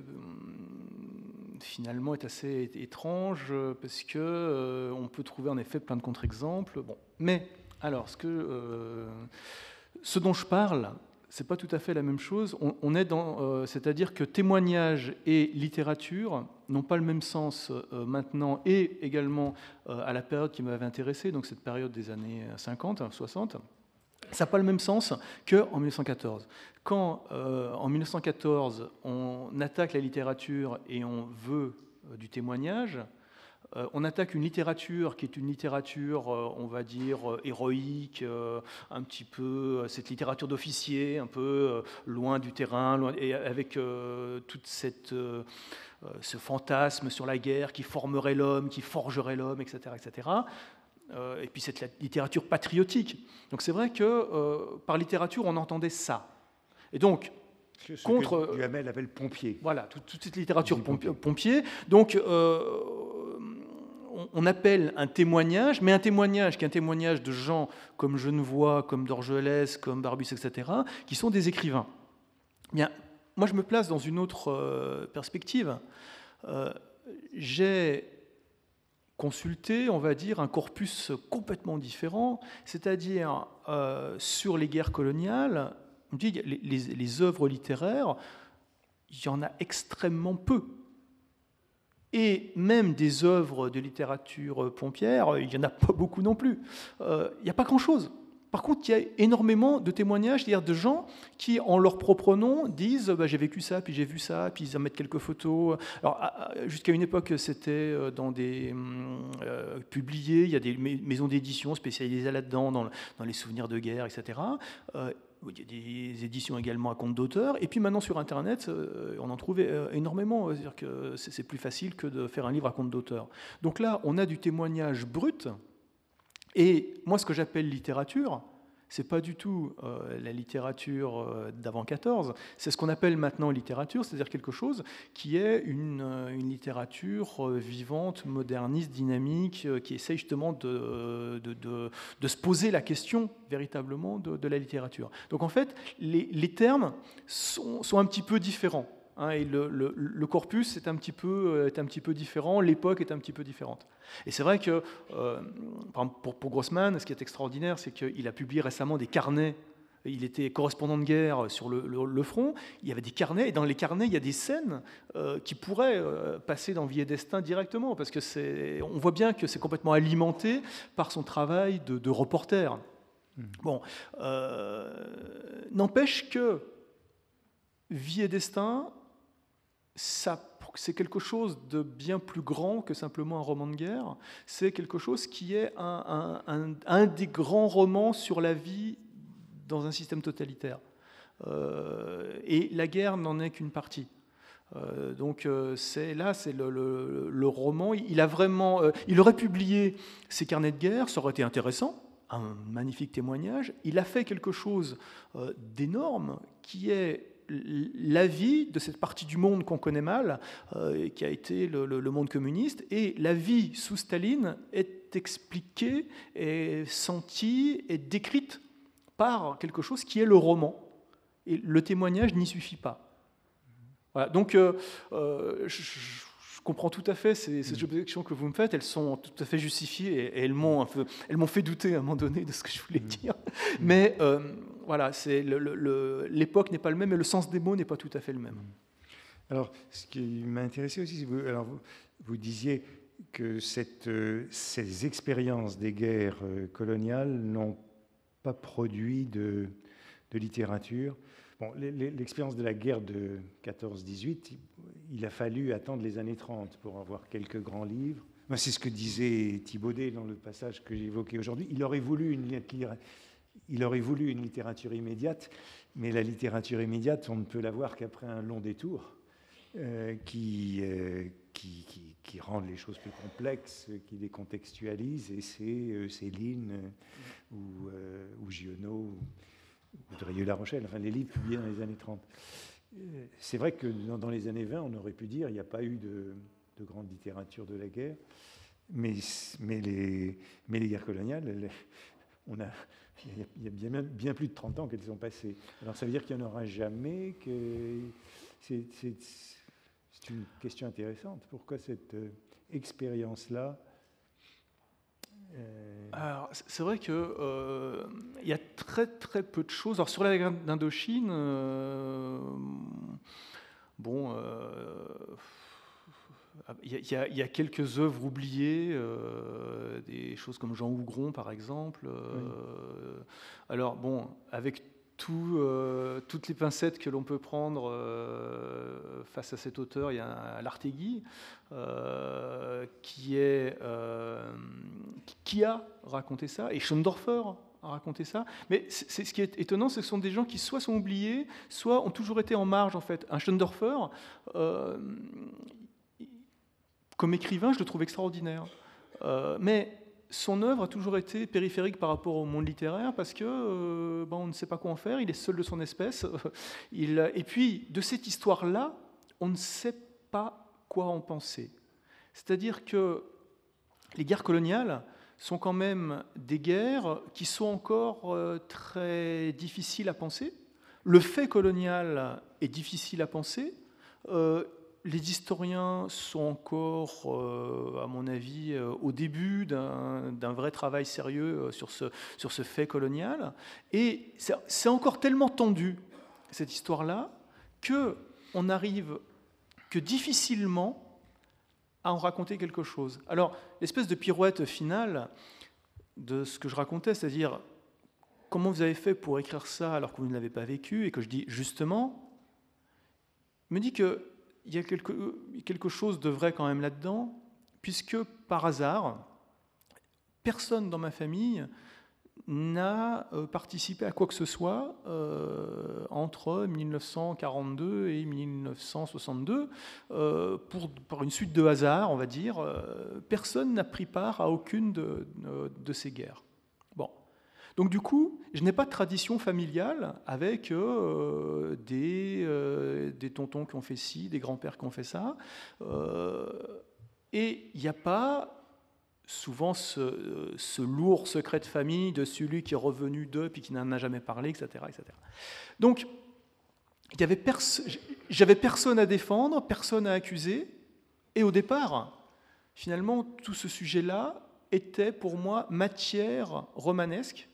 [SPEAKER 2] finalement est assez étrange parce que euh, on peut trouver en effet plein de contre-exemples. Bon, mais alors, ce que euh, ce dont je parle, c'est pas tout à fait la même chose. On, on est dans, euh, c'est-à-dire que témoignage et littérature n'ont pas le même sens euh, maintenant et également euh, à la période qui m'avait intéressé, donc cette période des années cinquante, soixante. Ça n'a pas le même sens qu'en mille neuf cent quatorze. Quand, euh, en mille neuf cent quatorze, on attaque la littérature et on veut euh, du témoignage, euh, on attaque une littérature qui est une littérature, euh, on va dire, euh, héroïque, euh, un petit peu, euh, cette littérature d'officier, un peu euh, loin du terrain, loin, et avec euh, toute cette... Euh, ce fantasme sur la guerre qui formerait l'homme, qui forgerait l'homme, et cetera, et cetera. Euh, et puis cette littérature patriotique. Donc c'est vrai que euh, par littérature, on entendait ça. Et donc,
[SPEAKER 1] ce, ce
[SPEAKER 2] contre...
[SPEAKER 1] que Duhamel appelle pompier.
[SPEAKER 2] Voilà, toute, toute cette littérature pompier. pompier. Donc, euh, on, on appelle un témoignage, mais un témoignage qui est un témoignage de gens comme Genevois, comme Dorgelès, comme Barbus, et cetera, qui sont des écrivains. Bien, moi, je me place dans une autre euh, perspective. Euh, j'ai consulté, on va dire, un corpus complètement différent, c'est-à-dire euh, sur les guerres coloniales, on dit les, les, les œuvres littéraires, il y en a extrêmement peu. Et même des œuvres de littérature pompière, il n'y en a pas beaucoup non plus. Euh, il n'y a pas grand-chose. Par contre, il y a énormément de témoignages, c'est-à-dire de gens qui, en leur propre nom, disent bah, « j'ai vécu ça, puis j'ai vu ça », puis ils en mettent quelques photos. Alors, jusqu'à une époque, c'était dans des euh, publiés, il y a des maisons d'édition spécialisées là-dedans, dans, dans les souvenirs de guerre, et cetera. Euh, il y a des éditions également à compte d'auteur. Et puis maintenant, sur Internet, euh, on en trouve énormément. C'est-à-dire que c'est plus facile que de faire un livre à compte d'auteur. Donc là, on a du témoignage brut. Et moi, ce que j'appelle littérature, c'est pas du tout euh, la littérature euh, d'avant quatorze, c'est ce qu'on appelle maintenant littérature, c'est-à-dire quelque chose qui est une, une littérature euh, vivante, moderniste, dynamique, euh, qui essaie justement de, de, de, de se poser la question véritablement de, de la littérature. Donc en fait, les, les termes sont, sont un petit peu différents. Hein, et le, le, le corpus est un, petit peu, est un petit peu différent, l'époque est un petit peu différente. Et c'est vrai que, euh, par exemple, pour, pour Grossman, ce qui est extraordinaire, c'est qu'il a publié récemment des carnets. Il était correspondant de guerre sur le, le, le front, il y avait des carnets, et dans les carnets, il y a des scènes euh, qui pourraient euh, passer dans Vie et Destin directement, parce que c'est, on voit bien que c'est complètement alimenté par son travail de, de reporter. Mmh. Bon, euh, n'empêche que Vie et Destin, ça, c'est quelque chose de bien plus grand que simplement un roman de guerre. C'est quelque chose qui est un, un, un, un des grands romans sur la vie dans un système totalitaire. Euh, et la guerre n'en est qu'une partie. Euh, donc euh, c'est, là, c'est le, le, le roman. Il a vraiment, euh, il aurait publié ses carnets de guerre, ça aurait été intéressant. un magnifique témoignage. Il a fait quelque chose euh, d'énorme, qui est la vie de cette partie du monde qu'on connaît mal, euh, qui a été le, le, le monde communiste, et la vie sous Staline est expliquée, est sentie, est décrite par quelque chose qui est le roman. Et le témoignage n'y suffit pas. Voilà, donc euh, euh, je, je comprends tout à fait ces, ces objections que vous me faites, elles sont tout à fait justifiées et, et elles m'ont un peu, elles m'ont fait douter à un moment donné de ce que je voulais dire. Mais euh, voilà, c'est le, le, l'époque n'est pas le même et le sens des mots n'est pas tout à fait le même.
[SPEAKER 1] Alors, ce qui m'a intéressé aussi, c'est que vous, alors vous, vous disiez que cette, euh, ces expériences des guerres euh, coloniales n'ont pas produit de, de littérature. Bon, l'expérience de la guerre de quatorze dix-huit, il a fallu attendre les années trente pour avoir quelques grands livres. C'est ce que disait Thibaudet dans le passage que j'ai évoqué aujourd'hui. Il aurait voulu une, il aurait voulu une littérature immédiate, mais la littérature immédiate, on ne peut l'avoir qu'après un long détour euh, qui, euh, qui, qui, qui rend les choses plus complexes, qui les contextualise, et c'est euh, Céline euh, ou, euh, ou Giono ou Drieux-La Rochelle, enfin les livres publiés dans les années trente. C'est vrai que dans les années vingt, on aurait pu dire qu'il n'y a pas eu de, de grande littérature de la guerre, mais, mais, les, mais les guerres coloniales, elles, on a, il y a bien, bien plus de trente ans qu'elles sont passées. Alors ça veut dire qu'il n'y en aura jamais, que c'est, c'est, c'est une question intéressante. Pourquoi cette euh, expérience-là
[SPEAKER 2] Euh... Alors, c'est vrai qu'il euh, y a très très peu de choses. Alors, sur la guerre d'Indochine, euh, bon, il euh, y, y, y a quelques œuvres oubliées, euh, des choses comme Jean Hougron par exemple. Euh, oui. Alors bon, avec tout, euh, toutes les pincettes que l'on peut prendre euh, face à cet auteur, il y a Lartegui euh, qui, est, euh, qui a raconté ça, et Schoendorfer a raconté ça. Mais c'est, c'est, ce qui est étonnant, c'est que ce sont des gens qui soit sont oubliés, soit ont toujours été en marge en fait. Un Schoendorfer, euh, comme écrivain, je le trouve extraordinaire. Euh, mais son œuvre a toujours été périphérique par rapport au monde littéraire parce que euh, ben, on ne sait pas quoi en faire, il est seul de son espèce. Il, et puis, de cette histoire-là, on ne sait pas quoi en penser. C'est-à-dire que les guerres coloniales sont quand même des guerres qui sont encore euh, très difficiles à penser. Le fait colonial est difficile à penser. Euh, Les historiens sont encore, euh, à mon avis, euh, au début d'un, d'un vrai travail sérieux euh, sur, ce, sur ce fait colonial. Et c'est, c'est encore tellement tendu, cette histoire-là, qu'on n'arrive que difficilement à en raconter quelque chose. Alors, l'espèce de pirouette finale de ce que je racontais, c'est-à-dire comment vous avez fait pour écrire ça alors que vous ne l'avez pas vécu, et que je dis justement, me dit que il y a quelque, quelque chose de vrai quand même là-dedans, puisque par hasard, personne dans ma famille n'a participé à quoi que ce soit euh, entre mille neuf cent quarante-deux et mille neuf cent soixante-deux. Euh, pour, par une suite de hasards, on va dire, euh, personne n'a pris part à aucune de, de, de ces guerres. Bon. Donc du coup, je n'ai pas de tradition familiale avec euh, des, euh, des tontons qui ont fait ci, des grands-pères qui ont fait ça. Euh, et il n'y a pas souvent ce, ce lourd secret de famille de celui qui est revenu d'eux puis qui n'en a jamais parlé, et cetera, et cetera. Donc, il y avait perso- j'avais personne à défendre, personne à accuser. Et au départ, finalement, tout ce sujet-là était pour moi matière romanesque,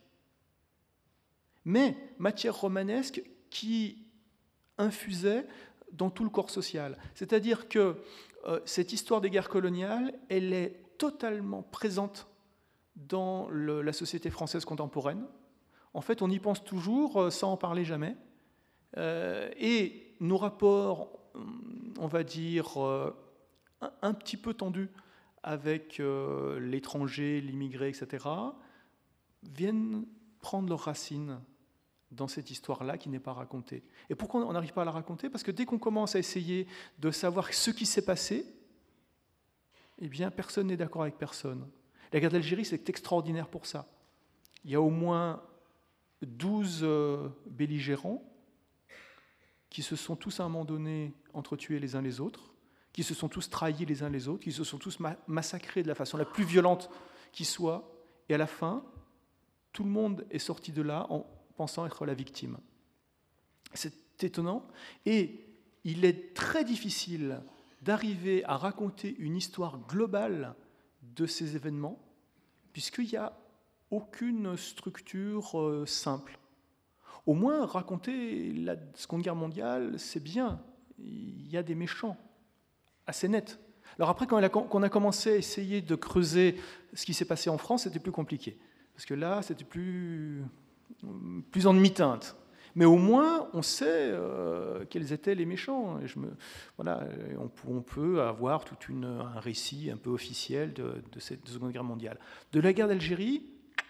[SPEAKER 2] mais matière romanesque qui infusait dans tout le corps social. C'est-à-dire que euh, cette histoire des guerres coloniales, elle est totalement présente dans le, la société française contemporaine. En fait, on y pense toujours euh, sans en parler jamais. Euh, et nos rapports, on va dire, euh, un, un petit peu tendus avec euh, l'étranger, l'immigré, et cetera, viennent prendre leurs racines dans cette histoire-là qui n'est pas racontée. Et pourquoi on n'arrive pas à la raconter ? Parce que dès qu'on commence à essayer de savoir ce qui s'est passé, eh bien, personne n'est d'accord avec personne. La guerre d'Algérie, c'est extraordinaire pour ça. il y a au moins douze euh, belligérants qui se sont tous à un moment donné entretués les uns les autres, qui se sont tous trahis les uns les autres, qui se sont tous ma- massacrés de la façon la plus violente qui soit, et à la fin, tout le monde est sorti de là en pensant être la victime. C'est étonnant, et il est très difficile d'arriver à raconter une histoire globale de ces événements, puisqu'il n'y a aucune structure euh, simple. Au moins, raconter la Seconde Guerre mondiale, c'est bien. Il y a des méchants, assez nets. Alors après, quand on a commencé à essayer de creuser ce qui s'est passé en France, c'était plus compliqué. Parce que là, c'était plus, plus en demi-teinte. Mais au moins, on sait euh, quels étaient les méchants. Et je me, voilà, on, on peut avoir tout une, un récit un peu officiel de, de cette Seconde Guerre mondiale. De la guerre d'Algérie,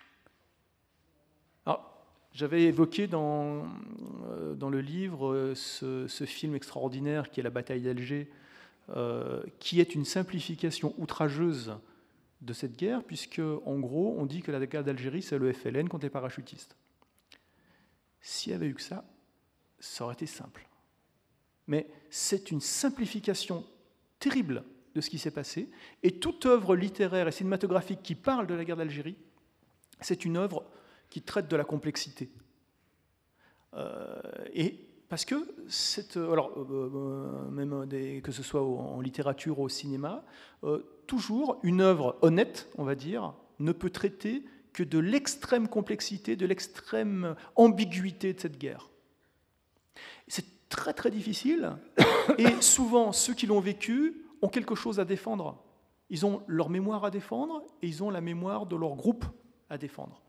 [SPEAKER 2] alors, j'avais évoqué dans, euh, dans le livre ce, ce film extraordinaire qui est La bataille d'Alger, euh, qui est une simplification outrageuse de cette guerre, puisque, en gros, on dit que la guerre d'Algérie, c'est le F L N contre les parachutistes. S'il y avait eu que ça, ça aurait été simple. Mais c'est une simplification terrible de ce qui s'est passé, et toute œuvre littéraire et cinématographique qui parle de la guerre d'Algérie, c'est une œuvre qui traite de la complexité. Euh, et parce que, cette, alors, euh, même des, que ce soit en littérature ou au cinéma, euh, toujours une œuvre honnête, on va dire, ne peut traiter que de l'extrême complexité, de l'extrême ambiguïté de cette guerre. C'est très très difficile, et souvent ceux qui l'ont vécu ont quelque chose à défendre. Ils ont leur mémoire à défendre, et ils ont la mémoire de leur groupe à défendre.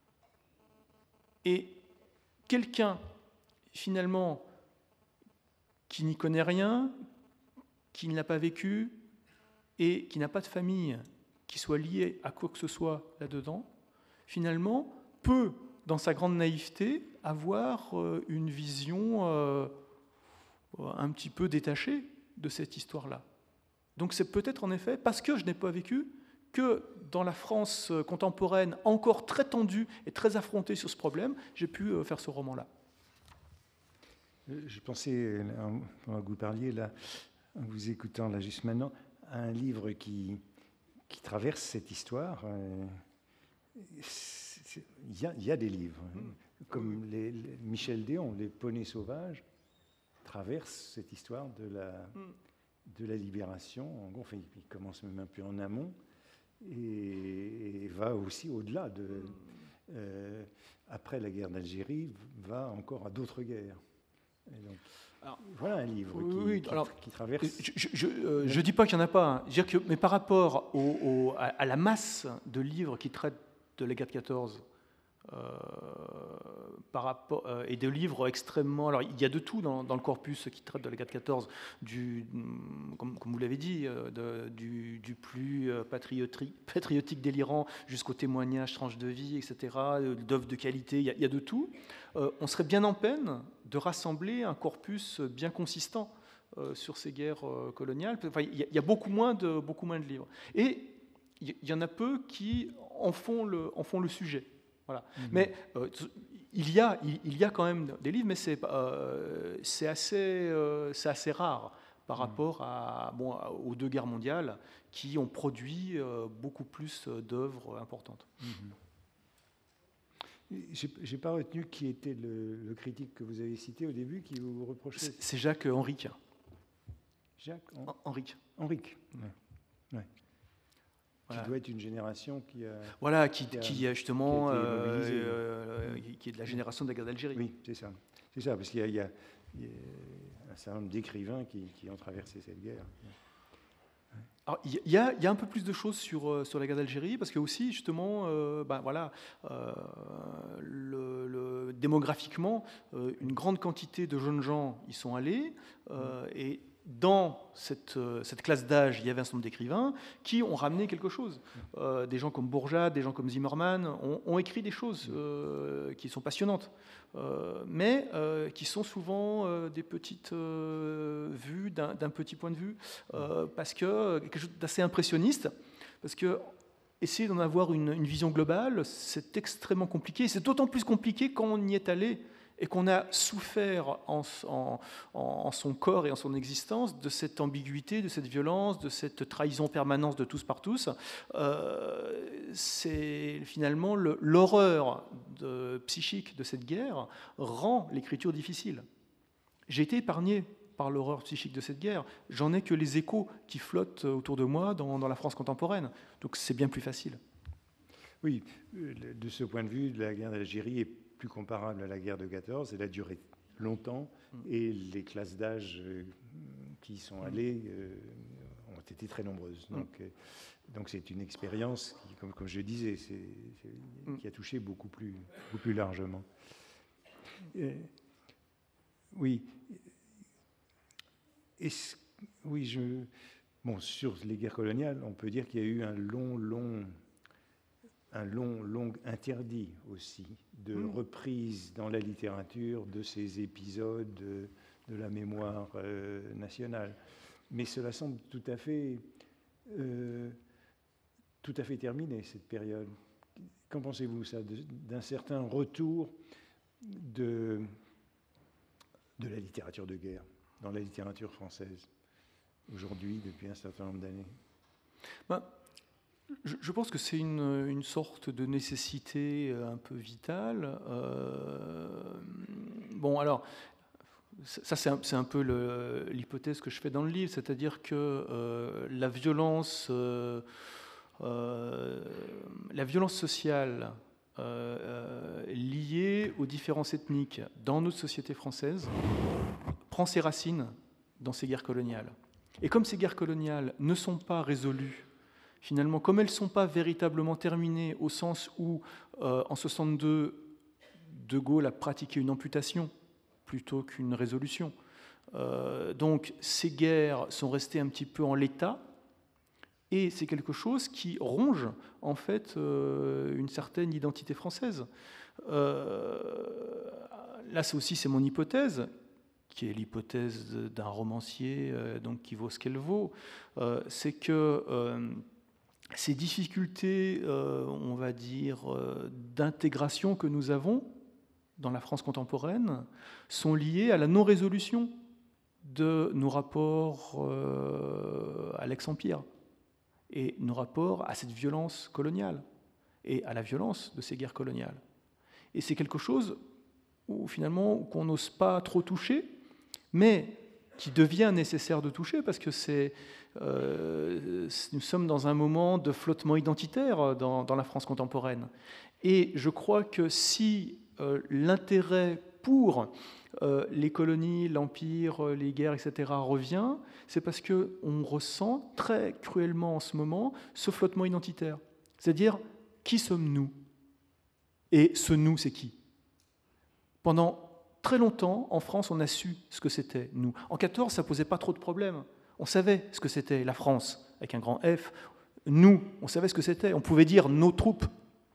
[SPEAKER 2] Et quelqu'un, finalement, qui n'y connaît rien, qui ne l'a pas vécu, et qui n'a pas de famille qui soit liée à quoi que ce soit là-dedans, finalement, peut, dans sa grande naïveté, avoir une vision euh, un petit peu détachée de cette histoire-là. Donc c'est peut-être en effet, parce que je n'ai pas vécu, que dans la France contemporaine, encore très tendue et très affrontée sur ce problème, j'ai pu faire ce roman-là.
[SPEAKER 1] Je pensais, pendant que vous parliez, là, en vous écoutant là juste maintenant, à un livre qui, qui traverse cette histoire. Il y, a, il y a des livres, hein, comme les, les, Michel Déon, Les Poneys sauvages, traverse cette histoire de la, de la libération. En gros, enfin, il commence même un peu en amont, et, et va aussi au-delà de... Euh, après la guerre d'Algérie, va encore à d'autres guerres. Et donc, alors, voilà un livre qui,
[SPEAKER 2] oui,
[SPEAKER 1] qui,
[SPEAKER 2] alors,
[SPEAKER 1] qui traverse...
[SPEAKER 2] Je ne euh, dis pas qu'il n'y en a pas, hein. Je veux dire que, mais par rapport au, au, à, à la masse de livres qui traitent de la guerre de quatorze, euh, par rapport, euh, et de livres extrêmement... Alors, il y a de tout dans, dans le corpus qui traite de la guerre de quatorze, du, comme, comme vous l'avez dit, de, du, du plus patriotique, patriotique délirant jusqu'au témoignage, tranche de vie, et cetera, d'œuvres de qualité, il y a, il y a de tout. Euh, on serait bien en peine de rassembler un corpus bien consistant euh, sur ces guerres euh, coloniales. Enfin, il, y a, il y a beaucoup moins de, beaucoup moins de livres. Et il y en a peu qui en font le, en font le sujet. Voilà. Mmh. Mais euh, il, y a, il, il y a quand même des livres, mais c'est, euh, c'est, assez, euh, c'est assez rare par mmh. rapport à, bon, aux deux guerres mondiales qui ont produit euh, beaucoup plus d'œuvres importantes. Mmh.
[SPEAKER 1] Je n'ai pas retenu qui était le, le critique que vous avez cité au début, qui vous reprochait.
[SPEAKER 2] C'est, c'est Jacques Henrique.
[SPEAKER 1] Jacques
[SPEAKER 2] en... Henrique.
[SPEAKER 1] Henrique, oui. Ouais. Voilà. Qui doit être une génération qui a...
[SPEAKER 2] Voilà, qui, qui, a, qui justement,
[SPEAKER 1] qui, a
[SPEAKER 2] euh, euh, qui est de la génération de la guerre d'Algérie.
[SPEAKER 1] Oui, c'est ça. C'est ça, parce qu'il y a, il y a, il y a un certain nombre d'écrivains qui, qui ont traversé cette guerre.
[SPEAKER 2] Alors, il y, a, il y a un peu plus de choses sur, sur la guerre d'Algérie, parce que aussi, justement, euh, ben, voilà, euh, le, le, démographiquement, euh, une grande quantité de jeunes gens y sont allés, euh, et dans cette, cette classe d'âge, il y avait un certain nombre d'écrivains qui ont ramené quelque chose. Euh, des gens comme Bourjat, des gens comme Zimmermann ont, ont écrit des choses euh, qui sont passionnantes, euh, mais euh, qui sont souvent euh, des petites euh, vues d'un, d'un petit point de vue, euh, parce que quelque chose d'assez impressionniste, parce que essayer d'en avoir une, une vision globale, c'est extrêmement compliqué. C'est d'autant plus compliqué quand on y est allé et qu'on a souffert en, en, en son corps et en son existence de cette ambiguïté, de cette violence, de cette trahison permanente de tous par tous. Euh, c'est finalement le, l'horreur de, psychique de cette guerre rend l'écriture difficile. J'ai été épargné par l'horreur psychique de cette guerre. J'en ai que les échos qui flottent autour de moi dans, dans la France contemporaine. Donc c'est bien plus facile.
[SPEAKER 1] Oui, de ce point de vue, la guerre d'Algérie est plus comparable à la guerre de quatorze. Elle a duré longtemps et les classes d'âge qui y sont allées euh, ont été très nombreuses. Donc, euh, donc c'est une expérience qui, comme, comme je disais, c'est, c'est, qui a touché beaucoup plus, beaucoup plus largement. Euh, oui. Est-ce, oui, je, bon, sur les guerres coloniales, on peut dire qu'il y a eu un long, long, un long, long interdit aussi de mmh. reprise dans la littérature de ces épisodes de, de la mémoire euh, nationale. Mais cela semble tout à fait, euh, tout à fait terminé, cette période. Qu'en pensez-vous, ça, de, d'un certain retour de, de la littérature de guerre dans la littérature française, aujourd'hui, depuis un certain nombre d'années?
[SPEAKER 2] Ben, je, je pense que c'est une, une sorte de nécessité un peu vitale. Euh, bon, alors, ça, c'est un, c'est un peu le, l'hypothèse que je fais dans le livre, c'est-à-dire que euh, la violence, euh, euh, la violence sociale euh, euh, liée aux différences ethniques dans notre société française prend ses racines dans ces guerres coloniales. Et comme ces guerres coloniales ne sont pas résolues, finalement, comme elles ne sont pas véritablement terminées, au sens où, euh, en soixante-deux, De Gaulle a pratiqué une amputation plutôt qu'une résolution. Euh, donc, ces guerres sont restées un petit peu en l'état, et c'est quelque chose qui ronge, en fait, euh, une certaine identité française. Euh, là, c'est aussi, c'est mon hypothèse, qui est l'hypothèse d'un romancier, euh, donc qui vaut ce qu'elle vaut, euh, c'est que euh, ces difficultés, euh, on va dire, euh, d'intégration que nous avons dans la France contemporaine sont liées à la non-résolution de nos rapports euh, à l'ex-empire et nos rapports à cette violence coloniale et à la violence de ces guerres coloniales. Et c'est quelque chose où, finalement, qu'on n'ose pas trop toucher, mais qui devient nécessaire de toucher parce que c'est, euh, nous sommes dans un moment de flottement identitaire dans, dans la France contemporaine. Et je crois que si euh, l'intérêt pour euh, les colonies, l'empire, les guerres, et cetera revient, c'est parce qu'on ressent très cruellement en ce moment ce flottement identitaire. C'est-à-dire, qui sommes-nous ? Et ce « nous », c'est qui ? Pendant très longtemps, en France, on a su ce que c'était, nous. En quatorze, ça ne posait pas trop de problèmes. On savait ce que c'était la France, avec un grand F. Nous, on savait ce que c'était. On pouvait dire nos troupes.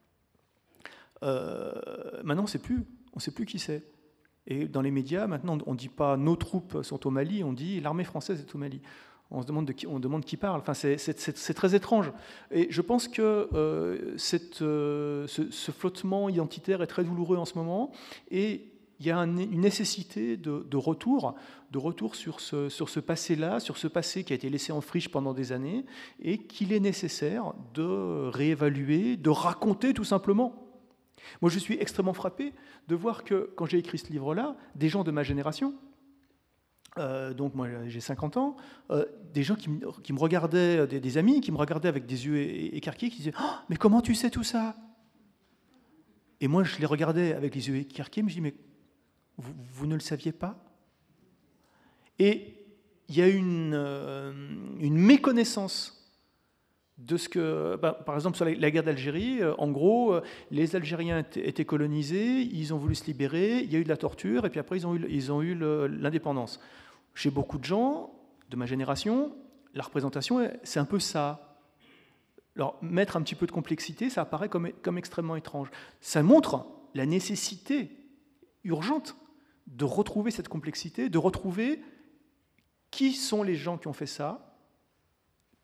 [SPEAKER 2] Euh, maintenant, on ne sait plus. On ne sait plus qui c'est. Et dans les médias, maintenant, on ne dit pas nos troupes sont au Mali, on dit l'armée française est au Mali. On se demande de qui, on demande qui parle. Enfin, c'est, c'est, c'est, c'est très étrange. Et je pense que euh, cette, euh, ce, ce flottement identitaire est très douloureux en ce moment. Et il y a un, une nécessité de, de retour, de retour sur ce, sur ce passé-là, sur ce passé qui a été laissé en friche pendant des années, et qu'il est nécessaire de réévaluer, de raconter tout simplement. Moi, je suis extrêmement frappé de voir que, quand j'ai écrit ce livre-là, des gens de ma génération, euh, donc moi j'ai cinquante ans, euh, des gens qui, qui me regardaient, des, des amis qui me regardaient avec des yeux écarquillés, qui disaient « Oh, mais comment tu sais tout ça ?» Et moi, je les regardais avec les yeux écarquillés, je me dis « Mais Vous, vous ne le saviez pas ?» Et il y a une, euh, une méconnaissance de ce que... Ben, par exemple, sur la, la guerre d'Algérie, euh, en gros, euh, les Algériens étaient, étaient colonisés, ils ont voulu se libérer, il y a eu de la torture, et puis après, ils ont eu, ils ont eu le, l'indépendance. Chez beaucoup de gens de ma génération, la représentation, c'est un peu ça. Alors, mettre un petit peu de complexité, ça apparaît comme, comme extrêmement étrange. Ça montre la nécessité urgente de retrouver cette complexité, de retrouver qui sont les gens qui ont fait ça,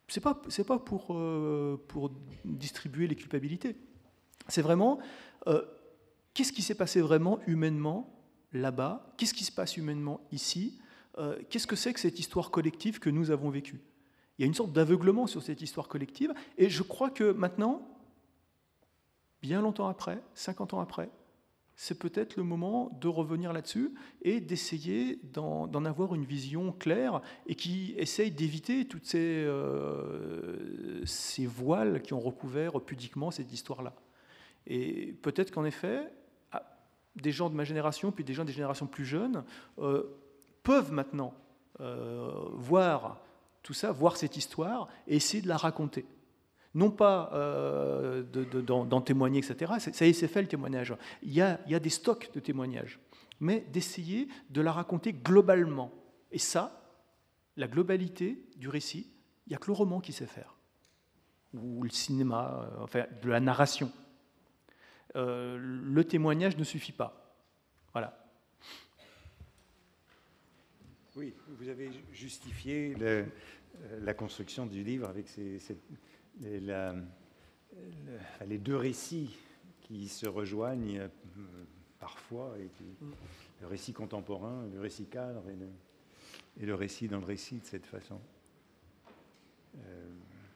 [SPEAKER 2] c'est pas, c'est pas pour, euh, pour distribuer les culpabilités. C'est vraiment, euh, qu'est-ce qui s'est passé vraiment humainement là-bas? Qu'est-ce qui se passe humainement ici? euh, Qu'est-ce que c'est que cette histoire collective que nous avons vécue? Il y a une sorte d'aveuglement sur cette histoire collective, et je crois que maintenant, bien longtemps après, cinquante ans après, c'est peut-être le moment de revenir là-dessus et d'essayer d'en, d'en avoir une vision claire et qui essaye d'éviter toutes ces, euh, ces voiles qui ont recouvert pudiquement cette histoire-là. Et peut-être qu'en effet, des gens de ma génération, puis des gens des générations plus jeunes, euh, peuvent maintenant euh, voir tout ça, voir cette histoire et essayer de la raconter. Non pas euh, de, de, d'en, d'en témoigner, et cetera. Ça y est, c'est fait le témoignage. Il y a, il y a des stocks de témoignages. Mais d'essayer de la raconter globalement. Et ça, la globalité du récit, il n'y a que le roman qui sait faire. Ou le cinéma, euh, enfin, de la narration. Euh, le témoignage ne suffit pas. Voilà.
[SPEAKER 1] Oui, vous avez justifié le, la construction du livre avec ces, ces, les, la, le, les deux récits qui se rejoignent euh, parfois, et qui, le récit contemporain, le récit cadre et le, et le récit dans le récit de cette façon. Euh,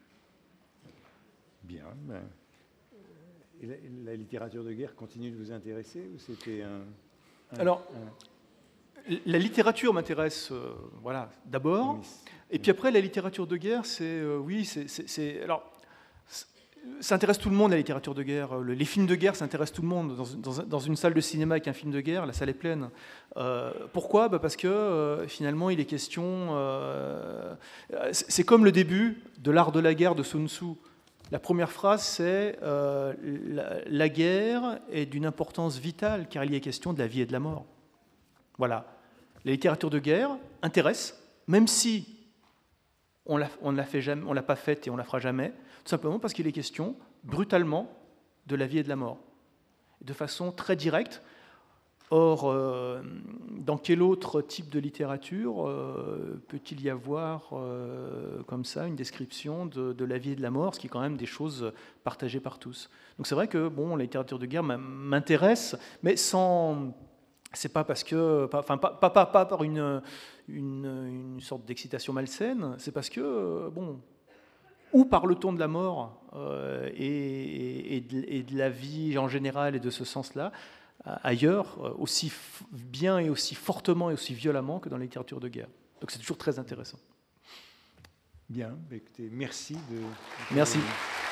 [SPEAKER 1] bien. Ben, et la, la littérature de guerre continue de vous intéresser, ou c'était un, un...
[SPEAKER 2] Alors...
[SPEAKER 1] Un,
[SPEAKER 2] La littérature m'intéresse, euh, voilà, d'abord, oui, et puis après la littérature de guerre, c'est euh, oui, c'est, c'est, c'est alors ça intéresse tout le monde, la littérature de guerre. Les films de guerre, ça intéresse tout le monde. Dans, dans, dans une salle de cinéma avec un film de guerre, la salle est pleine. Euh, pourquoi? Bah parce que euh, finalement, il est question. Euh, c'est comme le début de l'art de la guerre de Sun Tzu. La première phrase, c'est euh, la, la guerre est d'une importance vitale, car il y est question de la vie et de la mort. Voilà. La littérature de guerre intéresse, même si on l'a, on l'a fait jamais, on l'a pas faite et on la fera jamais, tout simplement parce qu'il est question brutalement de la vie et de la mort, de façon très directe. Or, euh, dans quel autre type de littérature euh, peut-il y avoir euh, comme ça une description de, de la vie et de la mort, ce qui est quand même des choses partagées par tous. Donc c'est vrai que bon, la littérature de guerre m'intéresse, mais sans c'est pas parce que, enfin, pas, pas, pas, pas par une, une, une sorte d'excitation malsaine, c'est parce que, bon, ou par le ton de la mort euh, et, et, de, et de la vie en général et de ce sens-là, ailleurs, aussi bien et aussi fortement et aussi violemment que dans la littérature de guerre. Donc c'est toujours très intéressant.
[SPEAKER 1] Bien, écoutez, merci de...
[SPEAKER 2] Merci.